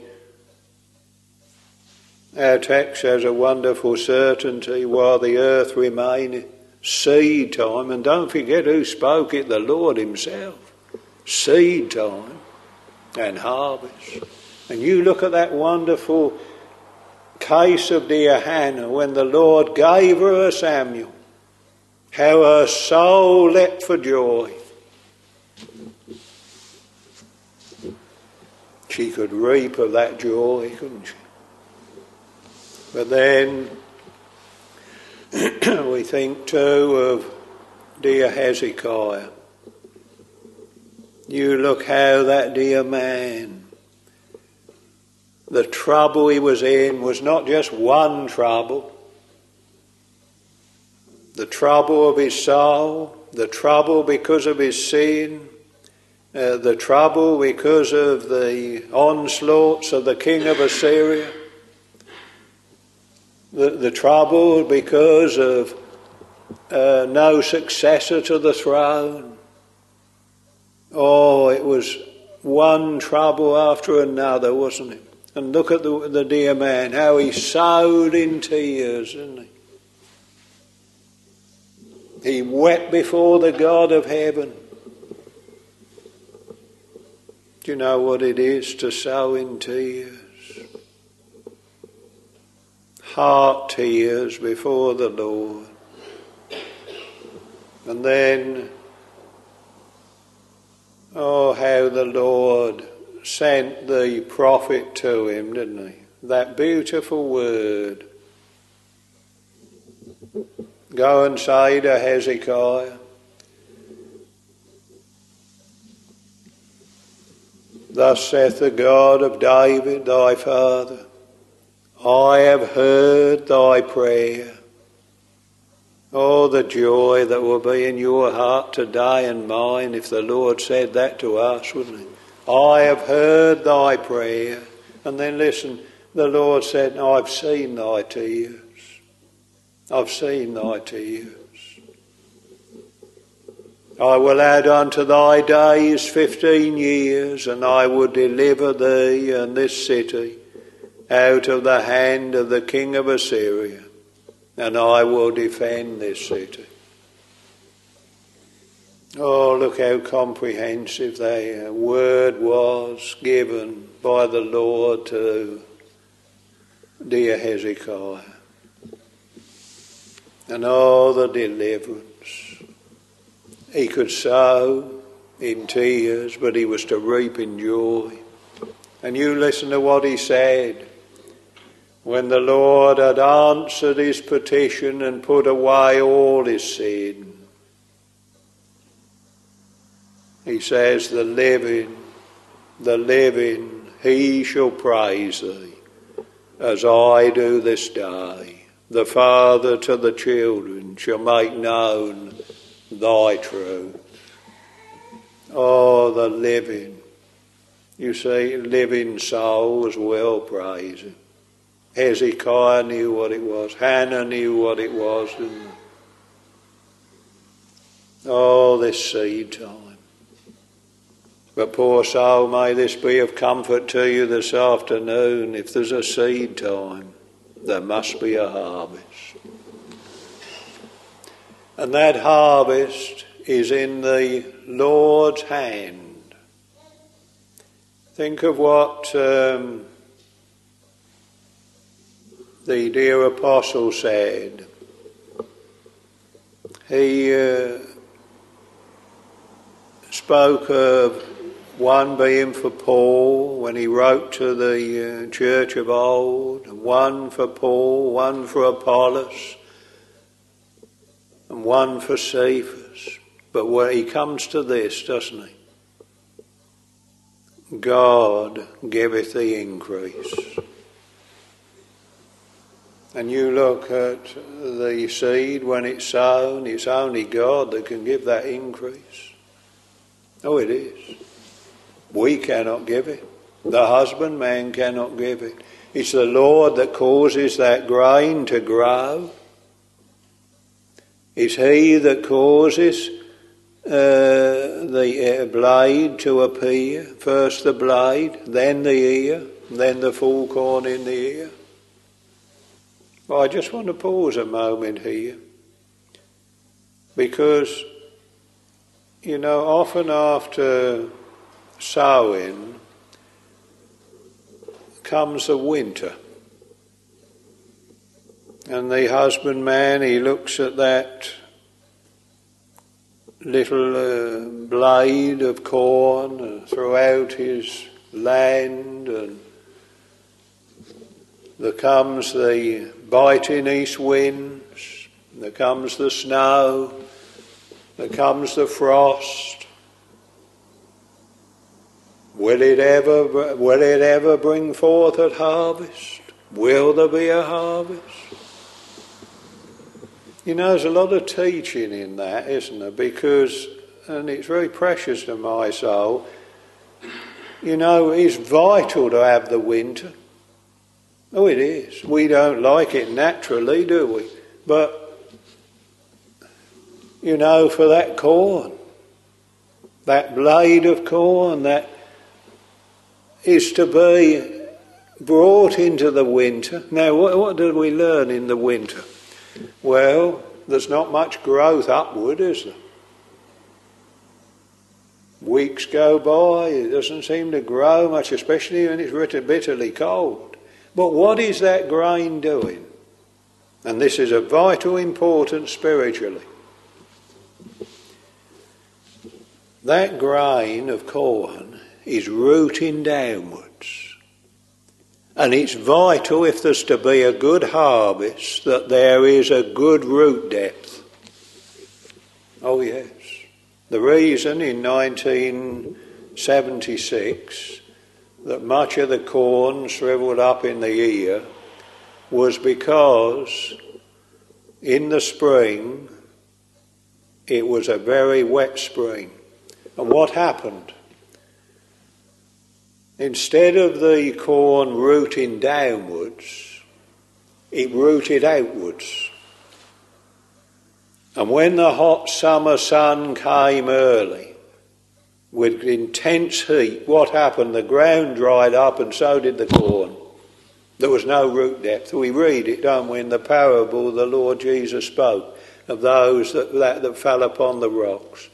Our text has a wonderful certainty, while the earth remaineth, seed time, and don't forget who spoke it, the Lord himself. Seed time and harvest. And you look at that wonderful case of dear Hannah when the Lord gave her a Samuel, how her soul leapt for joy. She could reap of that joy, couldn't she? But then we think too of dear Hezekiah. You look how that dear man, the trouble he was in was not just one trouble. The trouble of his soul, the trouble because of his sin, the trouble because of the onslaughts of the king of Assyria, the trouble because of no successor to the throne. Oh, it was one trouble after another, wasn't it? And look at the dear man, how he sowed in tears, didn't he? He wept before the God of heaven. Do you know what it is to sow in tears? Heart tears before the Lord. And then, oh, how the Lord sent the prophet to him, didn't he? That beautiful word. Go and say to Hezekiah, thus saith the God of David, thy father, I have heard thy prayer. Oh, the joy that will be in your heart today and mine if the Lord said that to us, wouldn't he? I have heard thy prayer. And then listen, the Lord said, I've seen thy tears. I've seen thy tears. I will add unto thy days 15 years, and I will deliver thee and this city out of the hand of the king of Assyria, and I will defend this city. Oh, look how comprehensive the word was given by the Lord to dear Hezekiah. and all the deliverance. He could sow in tears, but he was to reap in joy. And you listen to what he said. When the Lord had answered his petition and put away all his sin, he says, the living, he shall praise thee, as I do this day. The Father to the children shall make known thy truth. Oh, the living. You see, living souls will praise him. Hezekiah knew what it was. Hannah knew what it was. Didn't they? Oh, this seed time. But poor soul, may this be of comfort to you this afternoon. If there's a seed time, there must be a harvest. And that harvest is in the Lord's hand. Think of what the dear apostle said. He spoke of one being for Paul when he wrote to the church of old, one for Paul, one for Apollos, and one for Cephas. But where he comes to this, doesn't he? God giveth the increase. And you look at the seed when it's sown, it's only God that can give that increase. Oh, it is. We cannot give it. The husbandman cannot give it. It's the Lord that causes that grain to grow. It's he that causes the blade to appear. First the blade, then the ear, then the full corn in the ear. Well, I just want to pause a moment here. Because, you know, often after sowing comes the winter. And the husbandman, he looks at that little blade of corn throughout his land, and there comes the biting east winds, there comes the snow, there comes the frost. Will it ever bring forth at harvest? Will there be a harvest? You know, there's a lot of teaching in that, isn't there? Because, and it's very precious to my soul, you know, it's vital to have the winter. Oh, it is. We don't like it naturally, do we? But, you know, for that corn, that blade of corn, that is to be brought into the winter. Now, what did we learn in the winter? Well, there's not much growth upward, is there? Weeks go by, it doesn't seem to grow much, especially when it's bitterly cold. But what is that grain doing? And this is of vital importance spiritually. That grain of corn is rooting downwards. And it's vital, if there's to be a good harvest, that there is a good root depth. Oh yes. The reason in 1976 that much of the corn shriveled up in the ear was because in the spring it was a very wet spring. And what happened? Instead of the corn rooting downwards, it rooted outwards. And when the hot summer sun came early, with intense heat, what happened? The ground dried up and so did the corn. There was no root depth. We read it, don't we, in the parable the Lord Jesus spoke of those that fell upon the rocks.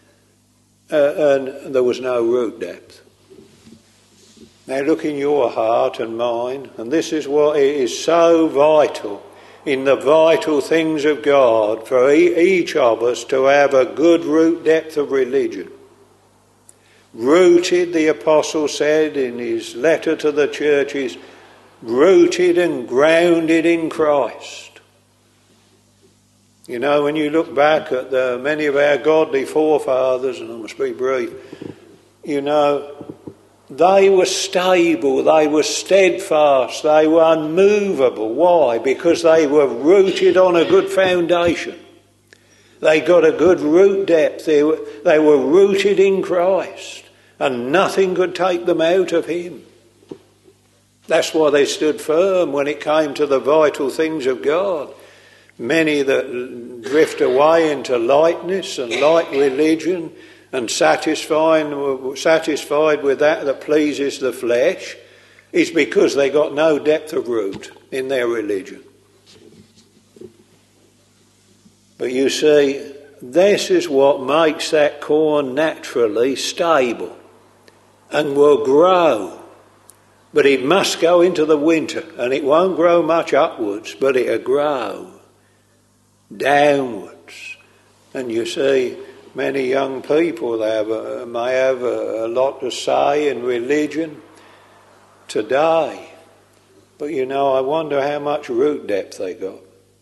And there was no root depth. Now look in your heart and mine, and this is what it is so vital in the vital things of God for each of us to have a good root depth of religion. Rooted, the apostle said in his letter to the churches, rooted and grounded in Christ. You know, when you look back at many of our godly forefathers, and I must be brief, you know, they were stable, they were steadfast, they were unmovable. Why? Because they were rooted on a good foundation. They got a good root depth. They were rooted in Christ, and nothing could take them out of him. That's why they stood firm when it came to the vital things of God. Many that drift away into lightness and light religion and satisfied with that pleases the flesh is because they got no depth of root in their religion. But you see, this is what makes that corn naturally stable and will grow. But it must go into the winter, and it won't grow much upwards, but it'll grow downwards. And you see, many young people may have a lot to say in religion today. But you know, I wonder how much root depth they got.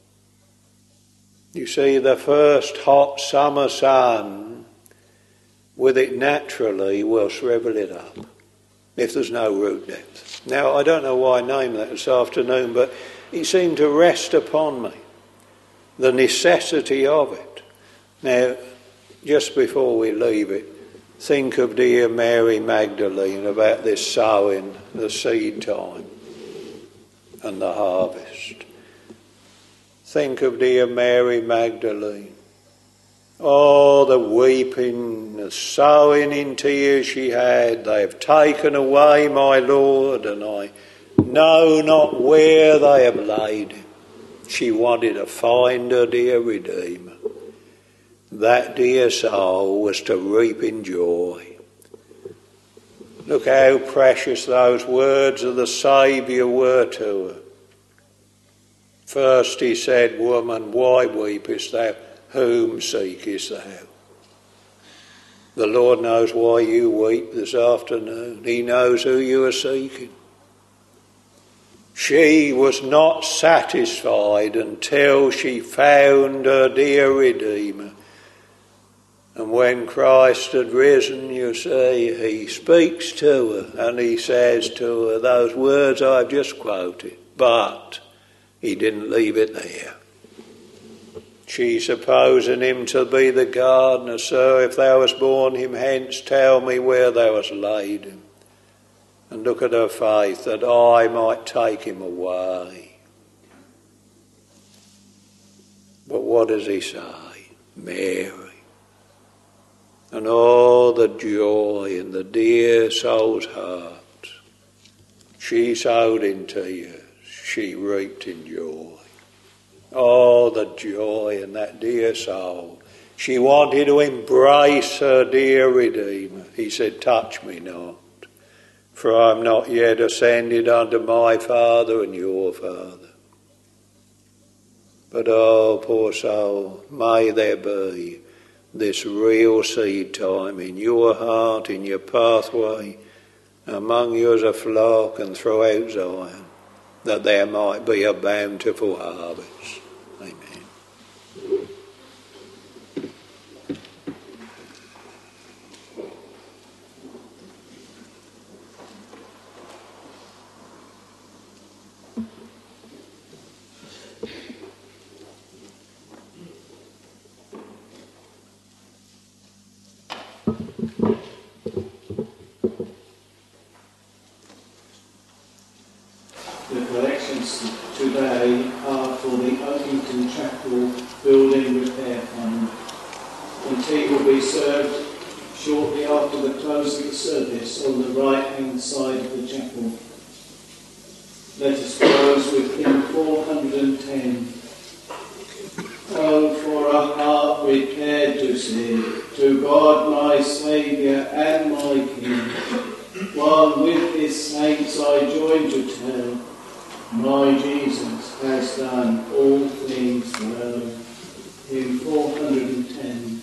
You see, the first hot summer sun, with it naturally, will shrivel it up if there's no root depth. Now, I don't know why I named that this afternoon, but it seemed to rest upon me, the necessity of it. Now, just before we leave it, think of dear Mary Magdalene about this sowing, the seed time and the harvest. Think of dear Mary Magdalene. Oh, the weeping, the sowing in tears she had. They have taken away my Lord, and I know not where they have laid him. She wanted to find her dear Redeemer. That dear soul was to reap in joy. Look how precious those words of the Saviour were to her. First he said, "Woman, why weepest thou? Whom seekest thou?" The Lord knows why you weep this afternoon. He knows who you are seeking. She was not satisfied until she found her dear Redeemer. And when Christ had risen, you see, he speaks to her and he says to her those words I've just quoted. But he didn't leave it there. She supposing him to be the gardener. "Sir, if thou hast borne him hence, tell me where thou hast laid him." And look at her faith, that I might take him away. But what does he say? Mary. And all the joy in the dear soul's heart. She sowed in tears, she reaped in joy. Oh, the joy in that dear soul. She wanted to embrace her dear Redeemer. He said, "Touch me not, for I am not yet ascended unto my Father and your Father." But oh, poor soul, may there be this real seed time in your heart, in your pathway, among you as a flock and throughout Zion, that there might be a bountiful harvest. Amen. The collections today are for the Oakington Chapel Building Repair Fund, and tea will be served shortly after the close of the service on the right-hand side of the chapel. Let us close with hymn 410. Oh, for a heart prepared to sing to God my Saviour and my King, while with his saints I join to tell My Jesus has done all things well. Hymn 410.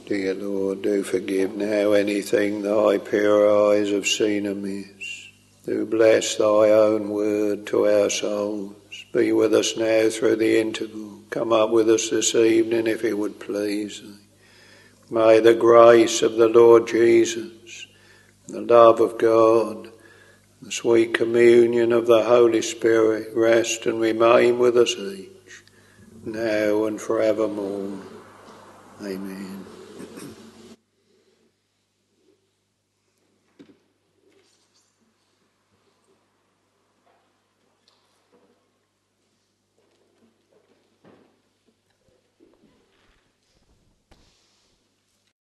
Dear Lord, do forgive now anything thy pure eyes have seen amiss. Do bless thy own word to our souls. Be with us now through the interval. Come up with us this evening if it would please thee. May the grace of the Lord Jesus, the love of God, the sweet communion of the Holy Spirit rest and remain with us each, now and forevermore. Amen.